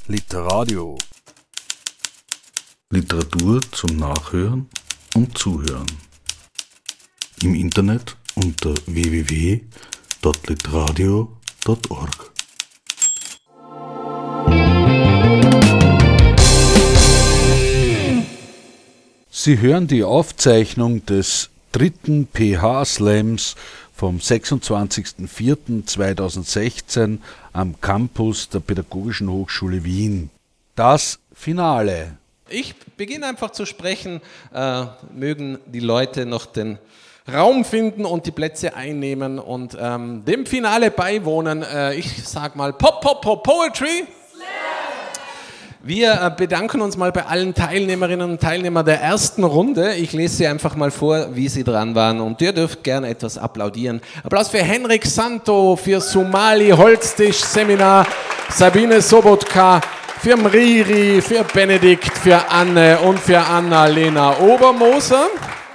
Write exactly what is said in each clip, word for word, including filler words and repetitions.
Literadio. Literatur zum Nachhören und Zuhören. Im Internet unter w w w punkt literadio punkt org. Sie hören die Aufzeichnung des dritten P H-Slams vom sechsundzwanzigsten vierten zweitausendsechzehn am Campus der Pädagogischen Hochschule Wien. Das Finale. Ich beginne einfach zu sprechen, äh, mögen die Leute noch den Raum finden und die Plätze einnehmen und ähm, dem Finale beiwohnen. Äh, ich sag mal Pop, Pop, Pop, Poetry. Wir äh, bedanken uns mal bei allen Teilnehmerinnen und Teilnehmern der ersten Runde. Ich lese sie einfach mal vor, wie sie dran waren und ihr dürft gerne etwas applaudieren. Applaus für Henrik Santo, für Somali Holztisch Seminar, Sabine Sobotka, für Mriri, für Benedikt, für Anne und für Anna-Lena Obermoser.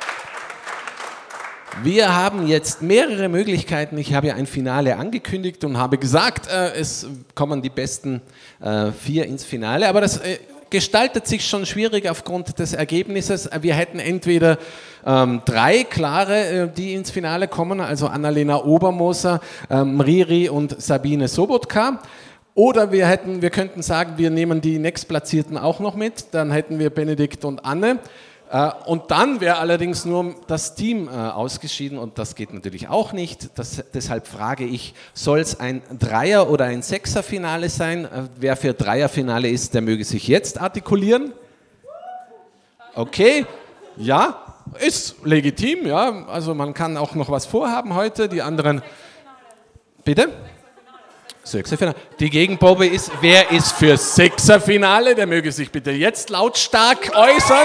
Wir haben jetzt mehrere Möglichkeiten. Ich habe ja ein Finale angekündigt und habe gesagt, äh, es kommen die besten äh, vier ins Finale. Aber das äh, gestaltet sich schon schwierig aufgrund des Ergebnisses. Wir hätten entweder ähm, drei klare, äh, die ins Finale kommen, also Anna-Lena Obermoser, äh, Mriri und Sabine Sobotka. Oder wir, hätten, wir könnten sagen, wir nehmen die Nächstplatzierten auch noch mit. Dann hätten wir Benedikt und Anne. Und dann wäre allerdings nur das Team ausgeschieden und das geht natürlich auch nicht. Das, deshalb frage ich, soll es ein Dreier- oder ein Sechser-Finale sein? Wer für Dreier-Finale ist, der möge sich jetzt artikulieren. Okay, ja, ist legitim, ja. Also man kann auch noch was vorhaben heute. Die anderen, bitte? Sechser-Finale. Die Gegenprobe ist, wer ist für Sechser-Finale? Der möge sich bitte jetzt lautstark äußern.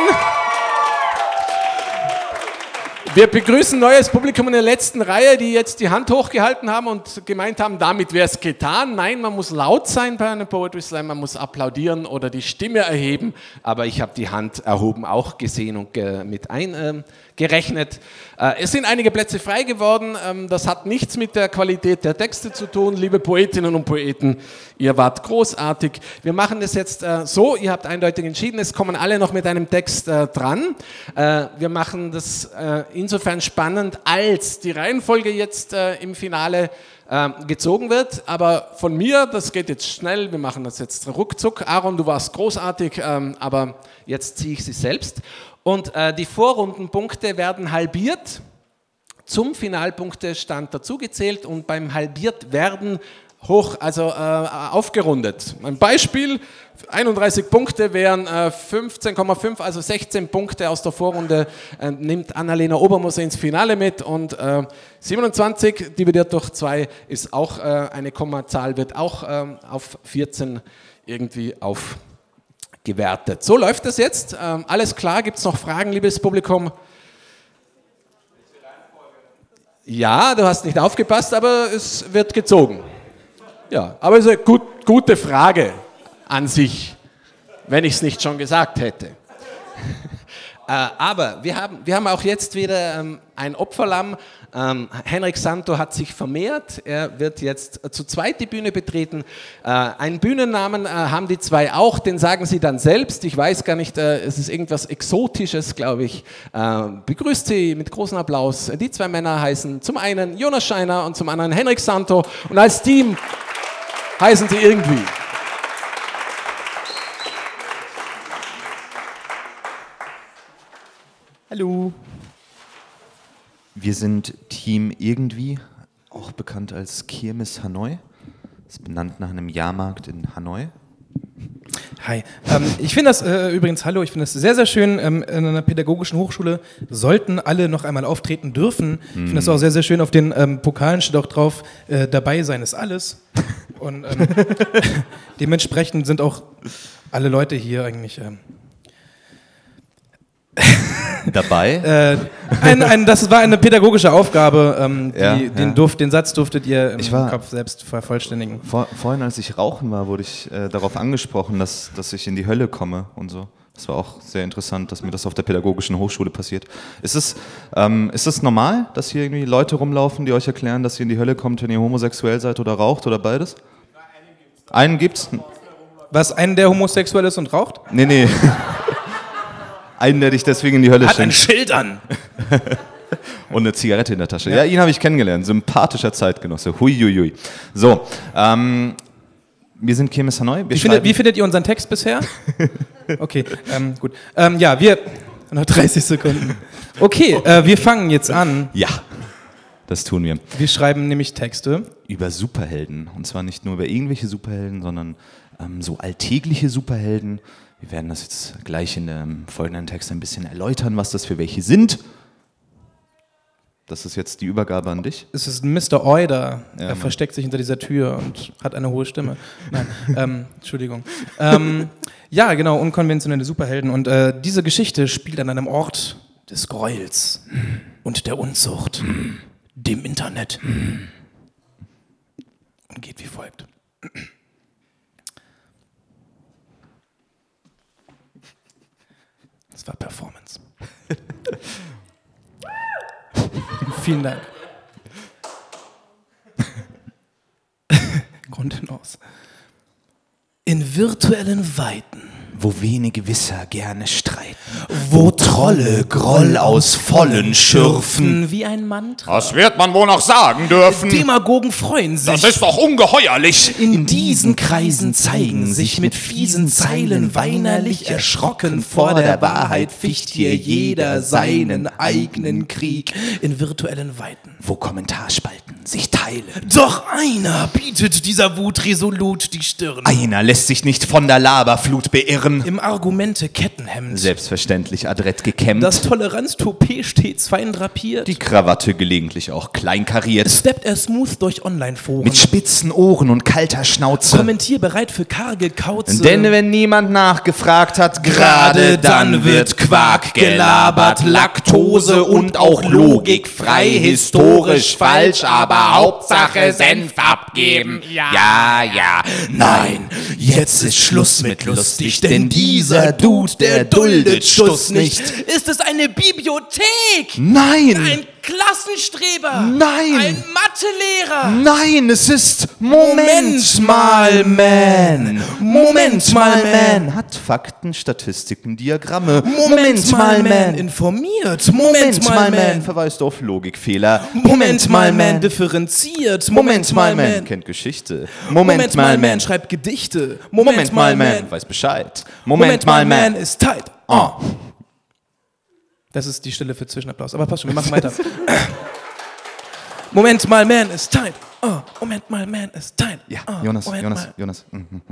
Wir begrüßen neues Publikum in der letzten Reihe, die jetzt die Hand hochgehalten haben und gemeint haben, damit wäre es getan. Nein, man muss laut sein bei einem Poetry Slam, man muss applaudieren oder die Stimme erheben. Aber ich habe die Hand erhoben auch gesehen und ge- mit eingerechnet. Äh, es sind einige Plätze frei geworden. Ähm, das hat nichts mit der Qualität der Texte zu tun. Liebe Poetinnen und Poeten, ihr wart großartig. Wir machen das jetzt äh, so, ihr habt eindeutig entschieden, es kommen alle noch mit einem Text äh, dran. Äh, wir machen das äh, insofern spannend, als die Reihenfolge jetzt äh, im Finale äh, gezogen wird. Aber von mir, das geht jetzt schnell, wir machen das jetzt ruckzuck. Aaron, du warst großartig, ähm, aber jetzt ziehe ich sie selbst. Und äh, die Vorrundenpunkte werden halbiert, zum Finalpunktestand dazugezählt und beim halbiert werden hoch, also äh, aufgerundet. Ein Beispiel, einunddreißig Punkte wären äh, fünfzehn Komma fünf, also sechzehn Punkte aus der Vorrunde äh, nimmt Anna-Lena Obermoser ins Finale mit und äh, siebenundzwanzig dividiert durch zwei ist auch äh, eine Kommazahl, wird auch äh, auf vierzehn irgendwie aufgewertet. So läuft das jetzt. Ähm, alles klar, gibt es noch Fragen, liebes Publikum? Ja, du hast nicht aufgepasst, aber es wird gezogen. Ja, aber es ist eine gut, gute Frage an sich, wenn ich es nicht schon gesagt hätte. äh, aber wir haben, wir haben auch jetzt wieder ähm, ein Opferlamm. Ähm, Henrik Santo hat sich vermehrt. Er wird jetzt zu zweit die Bühne betreten. Äh, einen Bühnennamen äh, haben die zwei auch, den sagen sie dann selbst. Ich weiß gar nicht, äh, es ist irgendwas Exotisches, glaube ich. Äh, begrüßt sie mit großem Applaus. Die zwei Männer heißen zum einen Jonas Scheiner und zum anderen Henrik Santo. Und als Team heißen sie irgendwie. Hallo. Wir sind Team Irgendwie, auch bekannt als Kirmes Hanoi. Das ist benannt nach einem Jahrmarkt in Hanoi. Hi, ähm, ich finde das äh, übrigens, hallo, ich finde das sehr, sehr schön, ähm, in einer pädagogischen Hochschule sollten alle noch einmal auftreten dürfen. Ich finde das auch sehr, sehr schön, auf den ähm, Pokalen steht auch drauf, äh, dabei sein ist alles. Und ähm, dementsprechend sind auch alle Leute hier eigentlich ähm, dabei. äh, ein, ein, das war eine pädagogische Aufgabe, ähm, die, ja, den, ja. Durf, den Satz durftet ihr im Ich war- Kopf selbst vervollständigen. Vor, vorhin, als ich rauchen war, wurde ich äh, darauf angesprochen, dass, dass ich in die Hölle komme und so. Das war auch sehr interessant, dass mir das auf der Pädagogischen Hochschule passiert. Ist es, ähm, ist es normal, dass hier irgendwie Leute rumlaufen, die euch erklären, dass ihr in die Hölle kommt, wenn ihr homosexuell seid oder raucht oder beides? Einen gibt's. Was, einen, der homosexuell ist und raucht? Nee, nee. Einen, der dich deswegen in die Hölle Hat ein schickt. Schild an. Und eine Zigarette in der Tasche. Ja, ja ihn habe ich kennengelernt. Sympathischer Zeitgenosse. Huiuiui. So, ähm, wir sind Kirmes Hanoi. Wie findet, wie findet ihr unseren Text bisher? Okay, ähm, gut. Ähm, ja, wir... Noch dreißig Sekunden. Okay, äh, wir fangen jetzt an. Ja, das tun wir. Wir schreiben nämlich Texte. Über Superhelden. Und zwar nicht nur über irgendwelche Superhelden, sondern ähm, so alltägliche Superhelden. Wir werden das jetzt gleich in dem folgenden Text ein bisschen erläutern, was das für welche sind. Das ist jetzt die Übergabe an dich. Es ist Mister Euder. Ja, er Mann. versteckt sich hinter dieser Tür und hat eine hohe Stimme. Nein, ähm, Entschuldigung. Ähm, ja, genau, unkonventionelle Superhelden. Und äh, diese Geschichte spielt an einem Ort des Gräuels und der Unzucht, dem Internet. Und geht wie folgt. Das war Performance. Vielen Dank. Kontenance. In virtuellen Weiten, Wo wenige Wisser gerne streiten. wo Trolle Groll aus Vollen schürfen, wie ein Mantra. Das wird man wohl noch sagen dürfen. Demagogen freuen sich. Das ist doch ungeheuerlich. In diesen Kreisen zeigen sich mit fiesen Zeilen weinerlich erschrocken. Vor der Wahrheit ficht hier jeder seinen eigenen Krieg in virtuellen Weiten. Wo Kommentarspalten sich teilen. Doch einer bietet dieser Wut resolut die Stirn. Einer lässt sich nicht von der Laberflut beirren. Im Argumente Kettenhemd. Selbstverständlich adrett gekämmt. Das Toleranz-Toupet stets fein drapiert. Die Krawatte gelegentlich auch kleinkariert. Steppt er smooth durch Online-Foren. Mit spitzen Ohren und kalter Schnauze. Kommentierbereit für karge Kauze. Denn wenn niemand nachgefragt hat, gerade dann wird Quark gelabert. Laktose und auch Logik frei. Historisch falsch, aber Hauptsache Senf abgeben. Ja, ja. Nein, jetzt ist Schluss mit lustig, denn dieser Dude, der duldet Schuss nicht. Ist es eine Bibliothek? Nein! Ein Klassenstreber? Nein! Ein Mathelehrer? Nein, es ist Moment mal Man. Moment mal Man. Hat Fakten, Statistiken, Diagramme. Moment mal Man informiert. Moment mal Man verweist auf Logikfehler. Moment mal Man differenziert. Moment mal Man kennt Geschichte. Moment mal Man schreibt Gedichte. Moment mal Man weiß Bescheid. Moment mal Man ist tight. Oh. Das ist die Stille für Zwischenapplaus. Aber passt schon, wir machen weiter. Moment mal Man ist tight. Oh. Moment mal Man ist tight. Ja, oh. Jonas, Moment Jonas, mal. Jonas.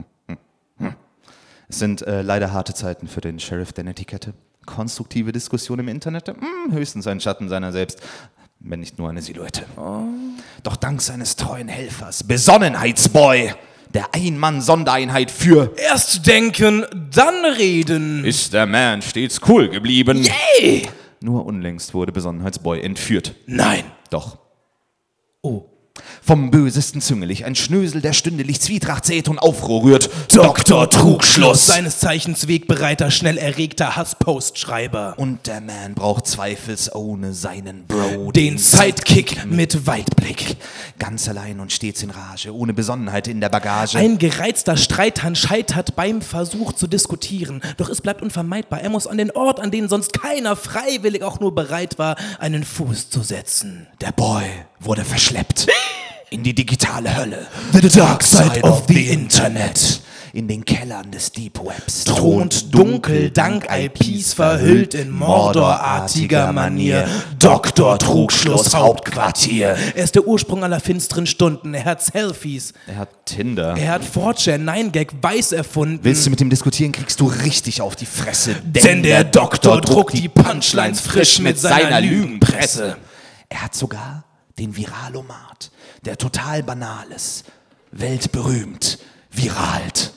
Es sind äh, leider harte Zeiten für den Sheriff der Netiquette. Konstruktive Diskussion im Internet, hm, höchstens ein Schatten seiner selbst, wenn nicht nur eine Silhouette. Oh. Doch dank seines treuen Helfers, Besonnenheitsboy, der Ein-Mann-Sondereinheit für Erst denken, dann reden. ist der Man stets cool geblieben. Yay! Nur unlängst wurde Besonnenheitsboy entführt. Nein. Doch. Oh. Vom bösesten Züngelig, ein Schnösel, der stündlich Zwietracht sät und Aufruhr rührt. Doktor Trugschluss. Seines Zeichens wegbereiter, schnell erregter Hasspostschreiber. Und der Man braucht zweifelsohne seinen Bro. Den Sidekick mit Weitblick. Ganz allein und stets in Rage, ohne Besonnenheit in der Bagage. Ein gereizter Streithahn scheitert beim Versuch zu diskutieren. Doch es bleibt unvermeidbar. Er muss an den Ort, an den sonst keiner freiwillig auch nur bereit war, einen Fuß zu setzen. Der Boy wurde verschleppt in die digitale Hölle. The dark side of the Internet. In den Kellern des Deep Webs Thront dunkel, dank I Ps verhüllt in mordorartiger Manier. Doktor Trugschluss Hauptquartier. Er ist der Ursprung aller finsteren Stunden. Er hat Selfies. Er hat Tinder. Er hat four chan, nine gag, Weiß erfunden. Willst du mit ihm diskutieren, kriegst du richtig auf die Fresse. Denn der Doktor druckt die Punchlines frisch mit seiner Lügenpresse. Er hat sogar den Viralomat, der total Banales, weltberühmt, viralt.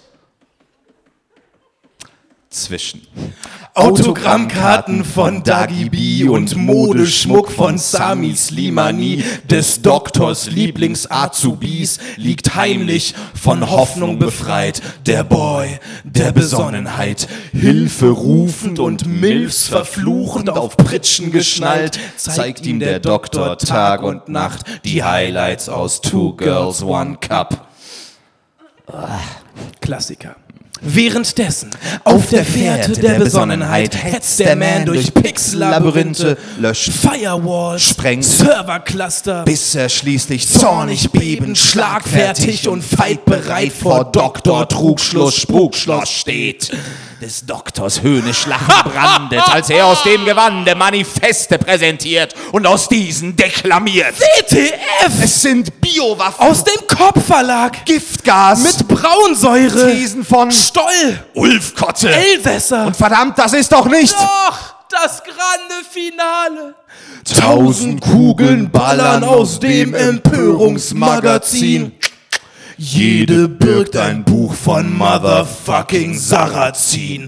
Zwischen Autogrammkarten von Dagi B und Modeschmuck von Sami Slimani, des Doktors Lieblings-Azubis, liegt heimlich von Hoffnung befreit der Boy der Besonnenheit. Hilfe rufend und Milfs verfluchend auf Pritschen geschnallt, zeigt ihm der Doktor Tag und Nacht die Highlights aus Two Girls, One Cup. Klassiker. Währenddessen, auf der Fährte der Besonnenheit, hetzt der Man durch Pixel-Labyrinthe, löscht, Firewalls, sprengt, Servercluster, bis er schließlich zornig bebend, schlagfertig und feitbereit vor Doktor Trugschluss Spukschloss steht. Des Doktors höhnisch Lachen brandet, als er aus dem Gewande Manifeste präsentiert und aus diesen deklamiert. W T F! Es sind Biowaffen Aus dem Kopfverlag! Giftgas Mit Braunsäure! Thesen von Stoll! Ulfkotte! Elsässer! und verdammt, das ist doch nicht Doch! Das grande Finale! tausend Kugeln ballern aus dem Empörungsmagazin. Jede birgt ein Buch von Motherfucking Sarrazin.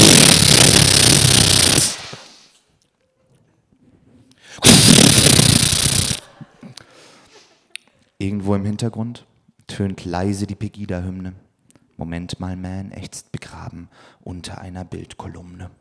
Irgendwo im Hintergrund tönt leise die Pegida-Hymne. Moment mal, Man ächzt begraben unter einer Bildkolumne.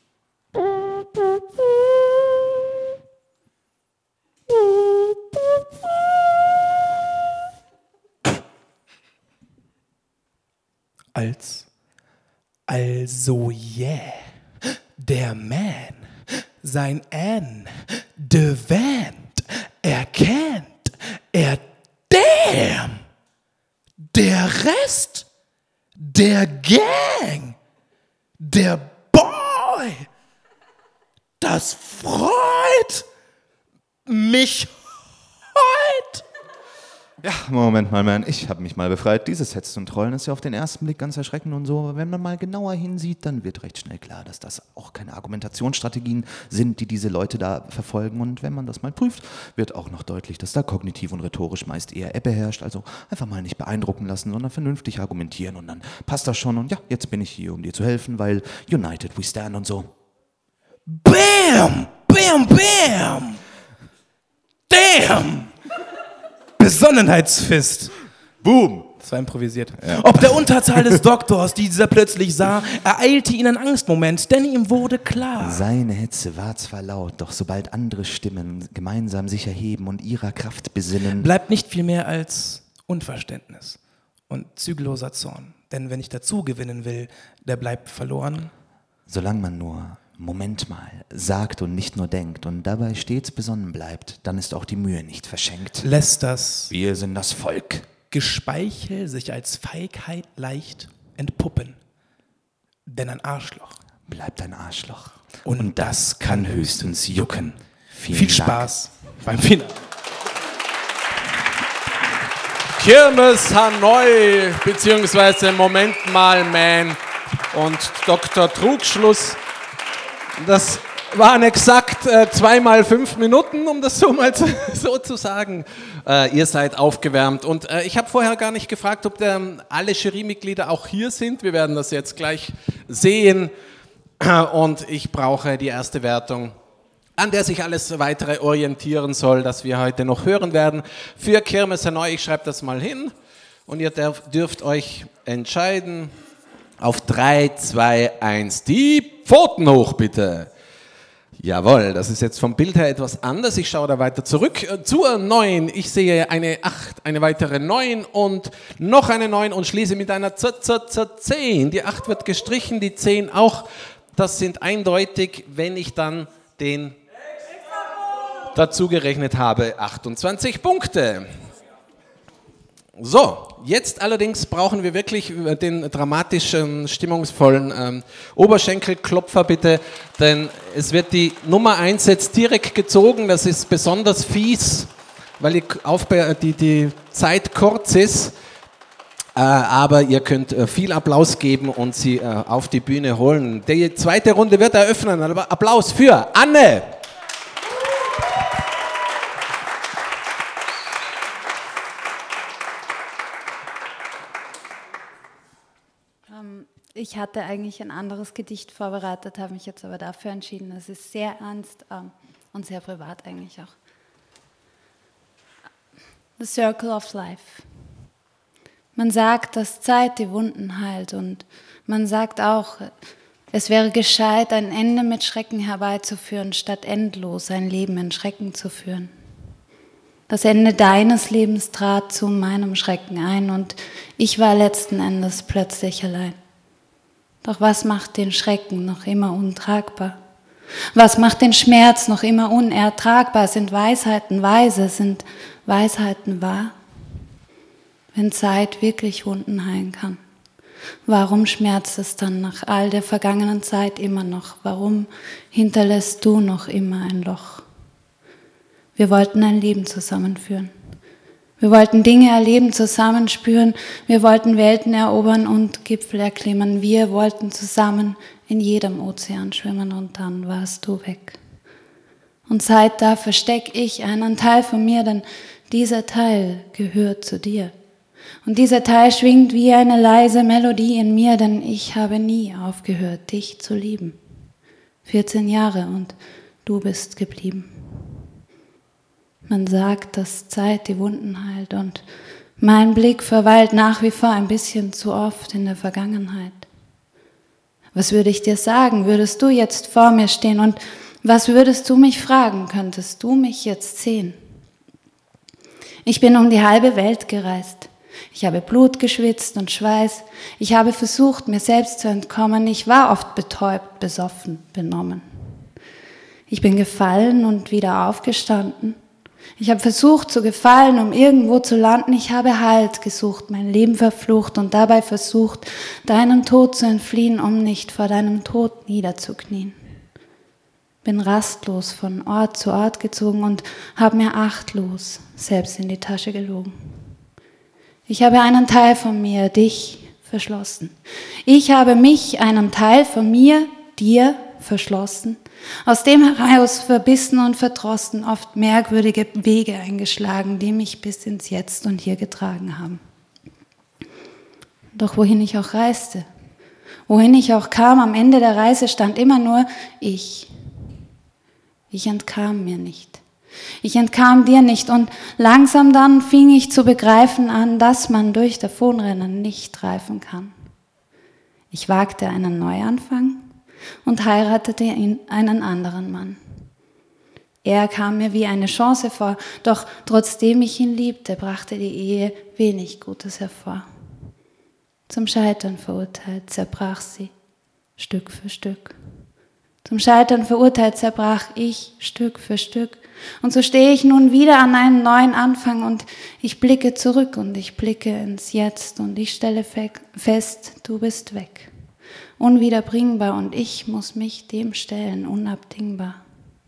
Als, also yeah, der Man, sein N, Devant, erkennt, er damn, der Rest, der Gang, der Boy, das freut mich heut. Ja, Moment mal, Man, ich habe mich mal befreit. Dieses Hetzen und Trollen ist ja auf den ersten Blick ganz erschreckend und so. Wenn man mal genauer hinsieht, dann wird recht schnell klar, dass das auch keine Argumentationsstrategien sind, die diese Leute da verfolgen. Und wenn man das mal prüft, wird auch noch deutlich, dass da kognitiv und rhetorisch meist eher Ebbe herrscht. Also einfach mal nicht beeindrucken lassen, sondern vernünftig argumentieren und dann passt das schon. Und ja, jetzt bin ich hier, um dir zu helfen, weil United we stand und so. Bam, bam, bam, damn. Besonnenheitsfist. Boom! Das war improvisiert. Ja. Ob der Unterzahl des Doktors, die dieser plötzlich sah, ereilte ihn ein Angstmoment, denn ihm wurde klar. Seine Hetze war zwar laut, doch sobald andere Stimmen gemeinsam sich erheben und ihrer Kraft besinnen, bleibt nicht viel mehr als Unverständnis und zügelloser Zorn. Denn wenn ich dazu gewinnen will, der bleibt verloren. solange man nur Moment mal sagt und nicht nur denkt und dabei stets besonnen bleibt, dann ist auch die Mühe nicht verschenkt. Lässt das Wir sind das Volk. Gespeichel sich als Feigheit leicht entpuppen. Denn ein Arschloch Bleibt ein Arschloch. Und Und das kann höchstens jucken. Vielen Viel Dank. Spaß beim Finale. Kirmes Hanoi, beziehungsweise Moment mal, Man und Doktor Trugschluss. Das waren exakt äh, zweimal fünf Minuten, um das so mal zu, so zu sagen. Äh, ihr seid aufgewärmt. Und äh, ich habe vorher gar nicht gefragt, ob der, alle Jurymitglieder auch hier sind. Wir werden das jetzt gleich sehen. Und ich brauche die erste Wertung, an der sich alles weitere orientieren soll, das wir heute noch hören werden. Für Kirmes Hanoi, ich schreibe das mal hin. Und ihr dürft, dürft euch entscheiden. Auf drei, zwei, eins, die Pfoten hoch, bitte. Jawohl, das ist jetzt vom Bild her etwas anders. Ich schaue da weiter zurück. Äh, zur neun. Ich sehe eine acht, eine weitere neun und noch eine neun und schließe mit einer zehn. Die acht wird gestrichen, die zehn auch. Das sind eindeutig, wenn ich dann den dazu gerechnet habe, achtundzwanzig Punkte. So, jetzt allerdings brauchen wir wirklich den dramatischen, stimmungsvollen ähm, Oberschenkelklopfer bitte, denn es wird die Nummer eins jetzt direkt gezogen, das ist besonders fies, weil die, Aufbe- die, die Zeit kurz ist, äh, aber ihr könnt äh, viel Applaus geben und sie äh, auf die Bühne holen. Die zweite Runde wird eröffnen, aber Applaus für Anne! Ich hatte eigentlich ein anderes Gedicht vorbereitet, habe mich jetzt aber dafür entschieden. Es ist sehr ernst ähm, und sehr privat eigentlich auch. The Circle of Life. Man sagt, dass Zeit die Wunden heilt und man sagt auch, es wäre gescheit, ein Ende mit Schrecken herbeizuführen, statt endlos ein Leben in Schrecken zu führen. Das Ende deines Lebens trat zu meinem Schrecken ein und ich war letzten Endes plötzlich allein. Doch was macht den Schrecken noch immer untragbar? Was macht den Schmerz noch immer unertragbar? Sind Weisheiten weise? Sind Weisheiten wahr? Wenn Zeit wirklich Wunden heilen kann, warum schmerzt es dann nach all der vergangenen Zeit immer noch? Warum hinterlässt du noch immer ein Loch? Wir wollten ein Leben zusammenführen. Wir wollten Dinge erleben, zusammenspüren. Wir wollten Welten erobern und Gipfel erklimmen. Wir wollten zusammen in jedem Ozean schwimmen und dann warst du weg. Und seit da versteck ich einen Teil von mir, denn dieser Teil gehört zu dir. Und dieser Teil schwingt wie eine leise Melodie in mir, denn ich habe nie aufgehört, dich zu lieben. vierzehn Jahre und du bist geblieben. Man sagt, dass Zeit die Wunden heilt und mein Blick verweilt nach wie vor ein bisschen zu oft in der Vergangenheit. Was würde ich dir sagen, würdest du jetzt vor mir stehen und was würdest du mich fragen, könntest du mich jetzt sehen? Ich bin um die halbe Welt gereist. Ich habe Blut geschwitzt und Schweiß. Ich habe versucht, mir selbst zu entkommen. Ich war oft betäubt, besoffen, benommen. Ich bin gefallen und wieder aufgestanden. Ich habe versucht zu gefallen, um irgendwo zu landen. Ich habe Halt gesucht, mein Leben verflucht und dabei versucht, deinem Tod zu entfliehen, um nicht vor deinem Tod niederzuknien. Bin rastlos von Ort zu Ort gezogen und habe mir achtlos selbst in die Tasche gelogen. Ich habe einen Teil von mir, dich, verschlossen. Ich habe mich, einen Teil von mir, dir, verschlossen. Aus dem heraus verbissen und verdrossen, oft merkwürdige Wege eingeschlagen, die mich bis ins Jetzt und Hier getragen haben. Doch wohin ich auch reiste, wohin ich auch kam, am Ende der Reise stand immer nur ich. Ich entkam mir nicht. Ich entkam dir nicht und langsam dann fing ich zu begreifen an, dass man durch Davonrennen nicht reifen kann. Ich wagte einen Neuanfang und heiratete einen anderen Mann. Er kam mir wie eine Chance vor, doch trotzdem ich ihn liebte, brachte die Ehe wenig Gutes hervor. Zum Scheitern verurteilt zerbrach sie Stück für Stück. Zum Scheitern verurteilt zerbrach ich Stück für Stück. Und so stehe ich nun wieder an einen neuen Anfang und ich blicke zurück und ich blicke ins Jetzt und ich stelle fest, du bist weg. Unwiederbringbar und ich muss mich dem stellen, unabdingbar.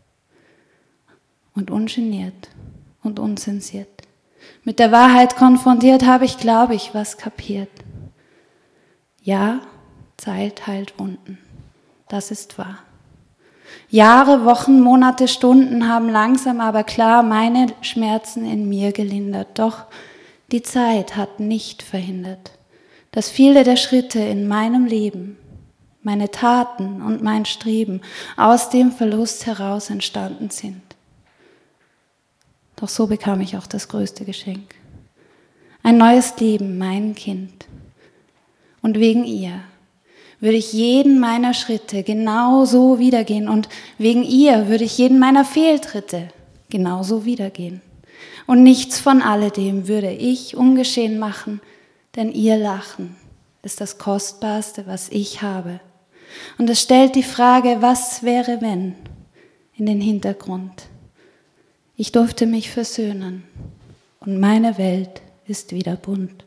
Und ungeniert und unzensiert. Mit der Wahrheit konfrontiert habe ich, glaube ich, was kapiert. Ja, Zeit heilt Wunden. Das ist wahr. Jahre, Wochen, Monate, Stunden haben langsam aber klar meine Schmerzen in mir gelindert. Doch die Zeit hat nicht verhindert, dass viele der Schritte in meinem Leben, meine Taten und mein Streben aus dem Verlust heraus entstanden sind. Doch so bekam ich auch das größte Geschenk. Ein neues Leben, mein Kind. Und wegen ihr würde ich jeden meiner Schritte genauso wiedergehen und wegen ihr würde ich jeden meiner Fehltritte genauso wiedergehen. Und nichts von alledem würde ich ungeschehen machen, denn ihr Lachen ist das Kostbarste, was ich habe. Und es stellt die Frage, was wäre, wenn, in den Hintergrund. Ich durfte mich versöhnen und meine Welt ist wieder bunt.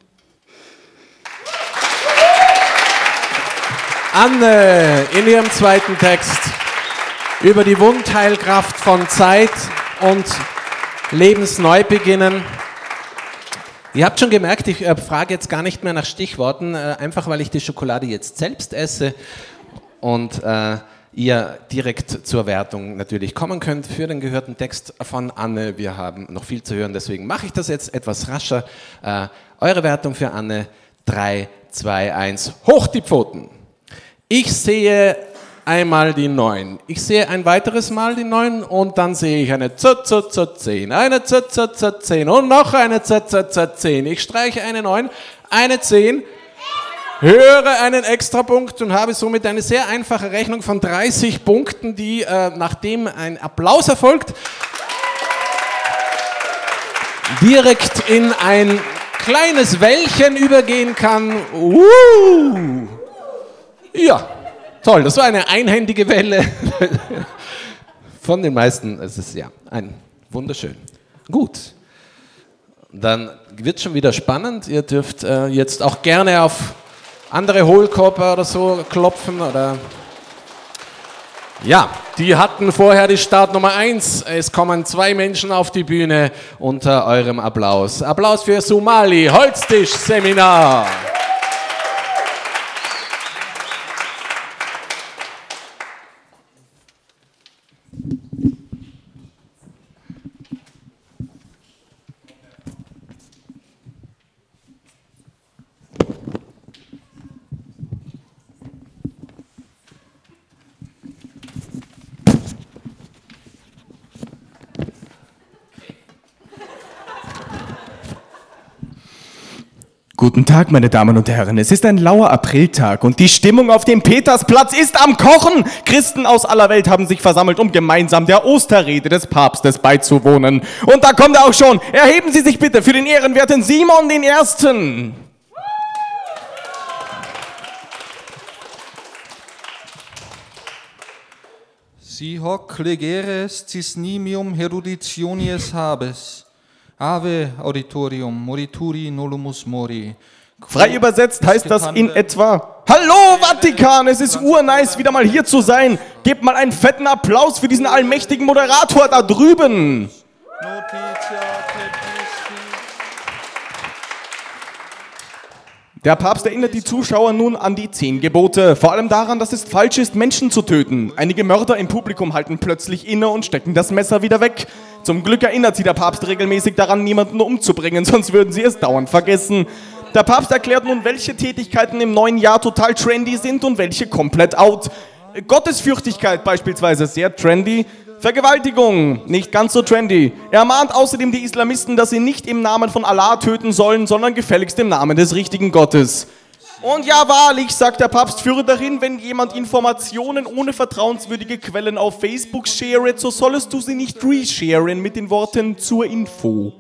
Anne in ihrem zweiten Text über die Wundheilkraft von Zeit und Lebensneubeginnen. Ihr habt schon gemerkt, ich äh, frage jetzt gar nicht mehr nach Stichworten, äh, einfach weil ich die Schokolade jetzt selbst esse und äh, ihr direkt zur Wertung natürlich kommen könnt für den gehörten Text von Anne. Wir haben noch viel zu hören, deswegen mache ich das jetzt etwas rascher. Äh, eure Wertung für Anne, drei, zwei, eins, hoch die Pfoten. Ich sehe einmal die neun. Ich sehe ein weiteres Mal die neun und dann sehe ich eine Z Z Z zehn, eine Z Z Z zehn und noch eine Z Z Z zehn. Ich streiche eine neun, eine zehn, höre einen Extrapunkt und habe somit eine sehr einfache Rechnung von dreißig Punkten, die äh, nachdem ein Applaus erfolgt, direkt in ein kleines Wellchen übergehen kann. Uh! Ja, toll. Das war eine einhändige Welle. Von den meisten. Es ist ja ein wunderschön. Gut. Dann wird schon wieder spannend. Ihr dürft äh, jetzt auch gerne auf andere Hohlkörper oder so klopfen. Oder ja, die hatten vorher die Startnummer eins. Es kommen zwei Menschen auf die Bühne unter eurem Applaus. Applaus für Somali Holztisch-Seminar. Guten Tag, meine Damen und Herren. Es ist ein lauer Apriltag und die Stimmung auf dem Petersplatz ist am Kochen. Christen aus aller Welt haben sich versammelt, um gemeinsam der Osterrede des Papstes beizuwohnen. Und da kommt er auch schon. Erheben Sie sich bitte für den ehrenwerten Simon den Ersten. Si hoc legeres cis nimium eruditionis habes. Ave auditorium, morituri nolumus mori. Frei übersetzt heißt das in etwa: Hallo Vatikan, es ist urnice, wieder mal hier zu sein. Gebt mal einen fetten Applaus für diesen allmächtigen Moderator da drüben. Der Papst erinnert die Zuschauer nun an die zehn Gebote, vor allem daran, dass es falsch ist, Menschen zu töten. Einige Mörder im Publikum halten plötzlich inne und stecken das Messer wieder weg. Zum Glück erinnert sie der Papst regelmäßig daran, niemanden umzubringen, sonst würden sie es dauernd vergessen. Der Papst erklärt nun, welche Tätigkeiten im neuen Jahr total trendy sind und welche komplett out. Gottesfürchtigkeit beispielsweise, sehr trendy. Vergewaltigung, nicht ganz so trendy. Er mahnt außerdem die Islamisten, dass sie nicht im Namen von Allah töten sollen, sondern gefälligst im Namen des richtigen Gottes. Und ja, wahrlich, sagt der Papst, führe darin, wenn jemand Informationen ohne vertrauenswürdige Quellen auf Facebook sharet, so sollest du sie nicht resharen mit den Worten zur Info.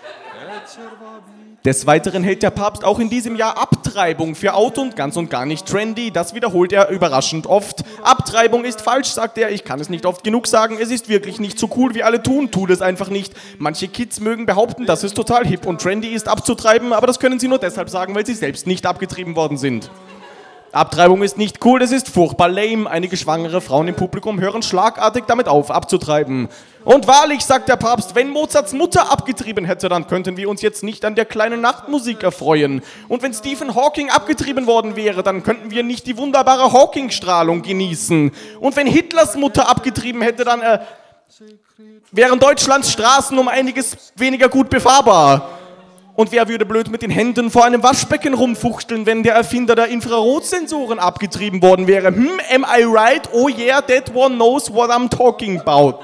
Des Weiteren hält der Papst auch in diesem Jahr Abtreibung für out und ganz und gar nicht trendy. Das wiederholt er überraschend oft. Abtreibung ist falsch, sagt er. Ich kann es nicht oft genug sagen. Es ist wirklich nicht so cool, wie alle tun. Tut es einfach nicht. Manche Kids mögen behaupten, dass es total hip und trendy ist, abzutreiben, aber das können sie nur deshalb sagen, weil sie selbst nicht abgetrieben worden sind. Abtreibung ist nicht cool, es ist furchtbar lame. Einige schwangere Frauen im Publikum hören schlagartig damit auf, abzutreiben. Und wahrlich, sagt der Papst, wenn Mozarts Mutter abgetrieben hätte, dann könnten wir uns jetzt nicht an der kleinen Nachtmusik erfreuen. Und wenn Stephen Hawking abgetrieben worden wäre, dann könnten wir nicht die wunderbare Hawking-Strahlung genießen. Und wenn Hitlers Mutter abgetrieben hätte, dann äh, wären Deutschlands Straßen um einiges weniger gut befahrbar. Und wer würde blöd mit den Händen vor einem Waschbecken rumfuchteln, wenn der Erfinder der Infrarotsensoren abgetrieben worden wäre? Hm, am I right? Oh yeah, that one knows what I'm talking about.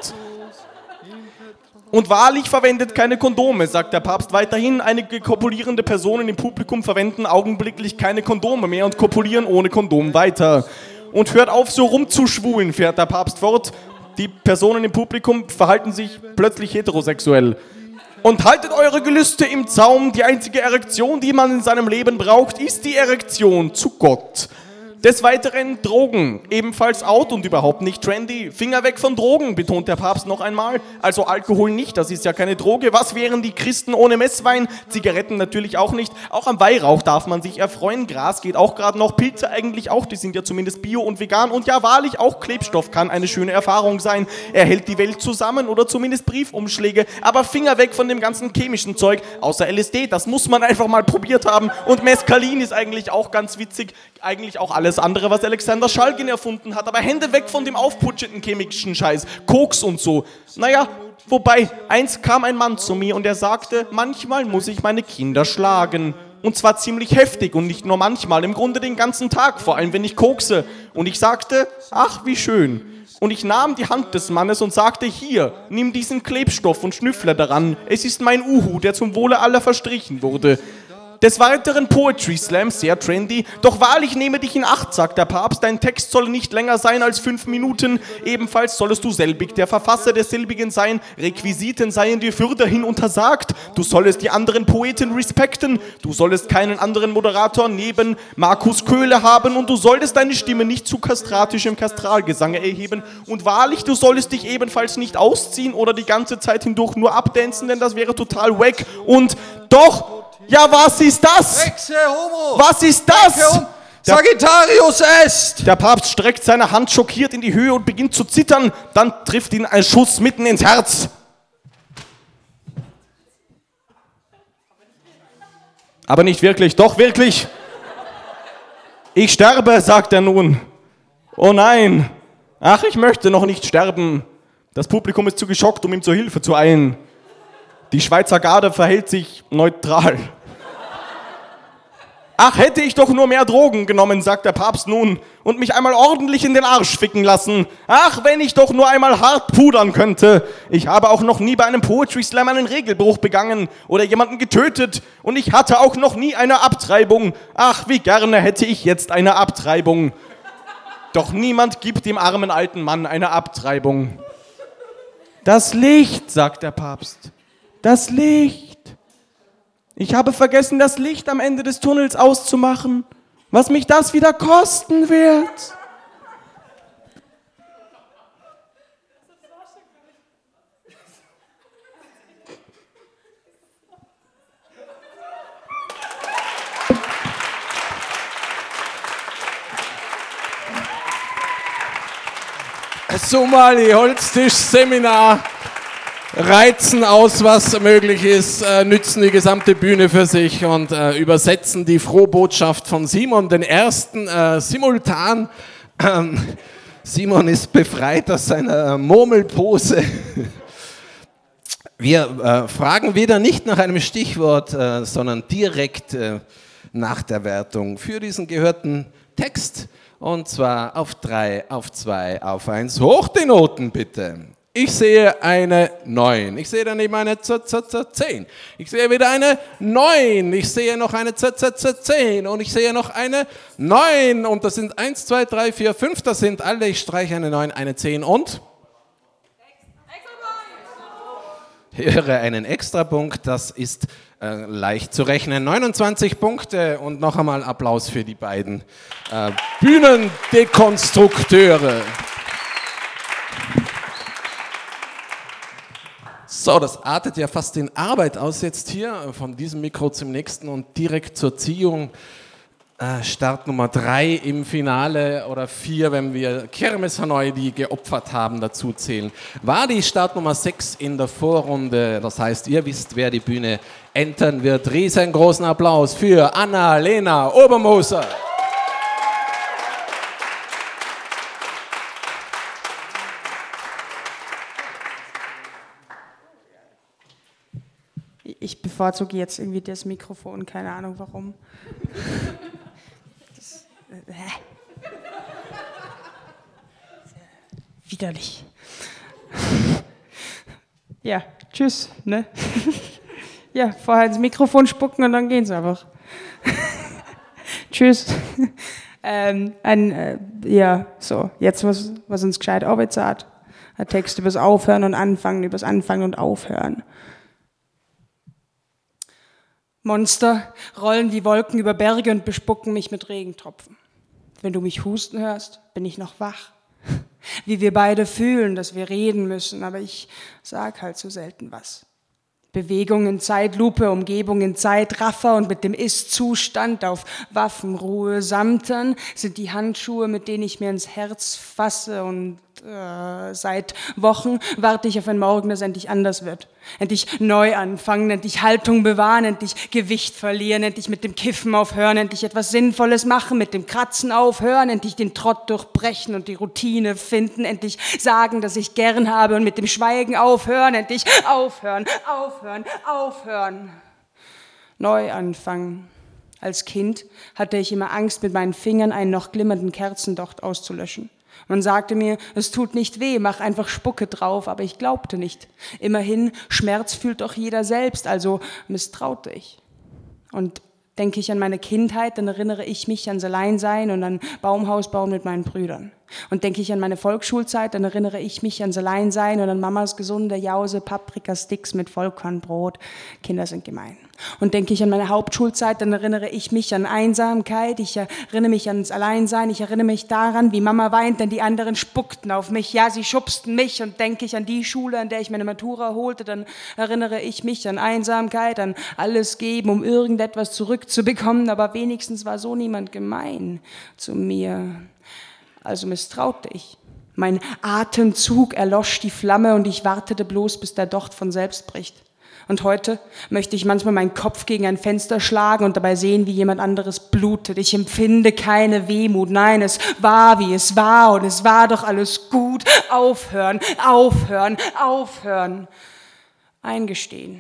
Und wahrlich verwendet keine Kondome, sagt der Papst weiterhin. Einige kopulierende Personen im Publikum verwenden augenblicklich keine Kondome mehr und kopulieren ohne Kondom weiter. Und hört auf, so rumzuschwulen, fährt der Papst fort. Die Personen im Publikum verhalten sich plötzlich heterosexuell. Und haltet eure Gelüste im Zaum. Die einzige Erektion, die man in seinem Leben braucht, ist die Erektion zu Gott. Des Weiteren Drogen, ebenfalls out und überhaupt nicht trendy. Finger weg von Drogen, betont der Papst noch einmal. Also Alkohol nicht, das ist ja keine Droge. Was wären die Christen ohne Messwein? Zigaretten natürlich auch nicht. Auch am Weihrauch darf man sich erfreuen. Gras geht auch gerade noch, Pilze eigentlich auch, die sind ja zumindest bio und vegan. Und ja, wahrlich, auch Klebstoff kann eine schöne Erfahrung sein. Er hält die Welt zusammen oder zumindest Briefumschläge. Aber Finger weg von dem ganzen chemischen Zeug, außer L S D, das muss man einfach mal probiert haben. Und Mescalin ist eigentlich auch ganz witzig, eigentlich auch alles andere, was Alexander Schalgin erfunden hat, aber Hände weg von dem aufputschenden chemischen Scheiß, Koks und so. Naja, wobei, eins kam ein Mann zu mir und er sagte, manchmal muss ich meine Kinder schlagen. Und zwar ziemlich heftig und nicht nur manchmal, im Grunde den ganzen Tag, vor allem wenn ich kokse. Und ich sagte, ach wie schön. Und ich nahm die Hand des Mannes und sagte, hier, nimm diesen Klebstoff und schnüffle daran. Es ist mein Uhu, der zum Wohle aller verstrichen wurde. Des Weiteren Poetry Slam, sehr trendy. Doch wahrlich nehme dich in Acht, sagt der Papst. Dein Text soll nicht länger sein als fünf Minuten. Ebenfalls sollest du selbig der Verfasser des selbigen sein. Requisiten seien dir fürderhin untersagt. Du sollest die anderen Poeten respekten. Du sollest keinen anderen Moderator neben Markus Köhle haben. Und du solltest deine Stimme nicht zu kastratisch im Kastralgesange erheben. Und wahrlich, du solltest dich ebenfalls nicht ausziehen oder die ganze Zeit hindurch nur abdancen, denn das wäre total wack. Und doch... Ja, was ist das? Exe homo! Was ist das? Der, Sagittarius est! der Papst streckt seine Hand schockiert in die Höhe und beginnt zu zittern. Dann trifft ihn ein Schuss mitten ins Herz. Aber nicht wirklich, doch wirklich. Ich sterbe, sagt er nun. Oh nein. Ach, ich möchte noch nicht sterben. Das Publikum ist zu geschockt, um ihm zur Hilfe zu eilen. Die Schweizer Garde verhält sich neutral. Ach, hätte ich doch nur mehr Drogen genommen, sagt der Papst nun, und mich einmal ordentlich in den Arsch ficken lassen. Ach, wenn ich doch nur einmal hart pudern könnte. Ich habe auch noch nie bei einem Poetry Slam einen Regelbruch begangen oder jemanden getötet und ich hatte auch noch nie eine Abtreibung. Ach, wie gerne hätte ich jetzt eine Abtreibung. Doch niemand gibt dem armen alten Mann eine Abtreibung. Das Licht, sagt der Papst. Das Licht. Ich habe vergessen, das Licht am Ende des Tunnels auszumachen. Was mich das wieder kosten wird. Somali Holztisch-Seminar. Reizen aus, was möglich ist, äh, nützen die gesamte Bühne für sich und äh, übersetzen die Frohbotschaft von Simon den Ersten äh, simultan. Ähm, Simon ist befreit aus seiner Murmelpose. Wir äh, fragen wieder nicht nach einem Stichwort, äh, sondern direkt äh, nach der Wertung für diesen gehörten Text. Und zwar auf drei, auf zwei, auf eins. Hoch die Noten bitte. Ich sehe eine neun. Ich sehe daneben eine zehn. Ich sehe wieder eine neun. Ich sehe noch eine zehn. Und ich sehe noch eine neun. Und das sind eins, zwei, drei, vier, fünf. Das sind alle. Ich streiche eine neun, eine zehn und? Ich höre einen Extrapunkt. Das ist äh, leicht zu rechnen. neunundzwanzig Punkte. Und noch einmal Applaus für die beiden äh, Bühnendekonstrukteure. So, das artet ja fast in Arbeit aus jetzt hier, von diesem Mikro zum nächsten und direkt zur Ziehung. Äh, Start Nummer drei im Finale oder vier, wenn wir Kirmes Hanoi, die geopfert haben, dazu zählen. War die Start Nummer sechs in der Vorrunde, das heißt, ihr wisst, wer die Bühne entern wird. Riesengroßen Applaus für Anna-Lena Obermoser. Ich bevorzuge jetzt irgendwie das Mikrofon, keine Ahnung warum. Das, äh, widerlich. Ja, tschüss, ne? Ja, vorher ins Mikrofon spucken und dann gehen's einfach. Tschüss. ähm, ein, äh, ja, so, jetzt was, was uns gescheit Arbeit sagt. Ein Text übers Aufhören und Anfangen, übers Anfangen und Aufhören. Monster rollen wie Wolken über Berge und bespucken mich mit Regentropfen. Wenn du mich husten hörst, bin ich noch wach. Wie wir beide fühlen, dass wir reden müssen, aber ich sag halt so selten was. Bewegung in Zeitlupe, Umgebung in Zeitraffer und mit dem Ist-Zustand auf Waffenruhe samtern sind die Handschuhe, mit denen ich mir ins Herz fasse und äh, seit Wochen warte ich auf einen Morgen, das endlich anders wird. Endlich neu anfangen, endlich Haltung bewahren, endlich Gewicht verlieren, endlich mit dem Kiffen aufhören, endlich etwas Sinnvolles machen, mit dem Kratzen aufhören, endlich den Trott durchbrechen und die Routine finden, endlich sagen, dass ich gern habe und mit dem Schweigen aufhören, endlich aufhören, aufhören, aufhören. Neu anfangen. Als Kind hatte ich immer Angst, mit meinen Fingern einen noch glimmernden Kerzendocht auszulöschen. Man sagte mir, es tut nicht weh, mach einfach Spucke drauf, aber ich glaubte nicht. Immerhin, Schmerz fühlt doch jeder selbst, also misstraute ich. Und Denke ich an meine Kindheit, dann erinnere ich mich ans Alleinsein und an Baumhaus bauen mit meinen Brüdern. Und denke ich an meine Volksschulzeit, dann erinnere ich mich ans Alleinsein und an Mamas gesunde Jause, Paprikasticks mit Vollkornbrot. Kinder sind gemein. Und denke ich an meine Hauptschulzeit, dann erinnere ich mich an Einsamkeit, ich erinnere mich ans Alleinsein, ich erinnere mich daran, wie Mama weint, denn die anderen spuckten auf mich, ja, sie schubsten mich. Und denke ich an die Schule, an der ich meine Matura holte, dann erinnere ich mich an Einsamkeit, an alles geben, um irgendetwas zurückzubekommen, aber wenigstens war so niemand gemein zu mir. Also misstraute ich. Mein Atemzug erlosch die Flamme und ich wartete bloß, bis der Docht von selbst bricht. Und heute möchte ich manchmal meinen Kopf gegen ein Fenster schlagen und dabei sehen, wie jemand anderes blutet. Ich empfinde keine Wehmut. Nein, es war, wie es war und es war doch alles gut. Aufhören, aufhören, aufhören. Eingestehen.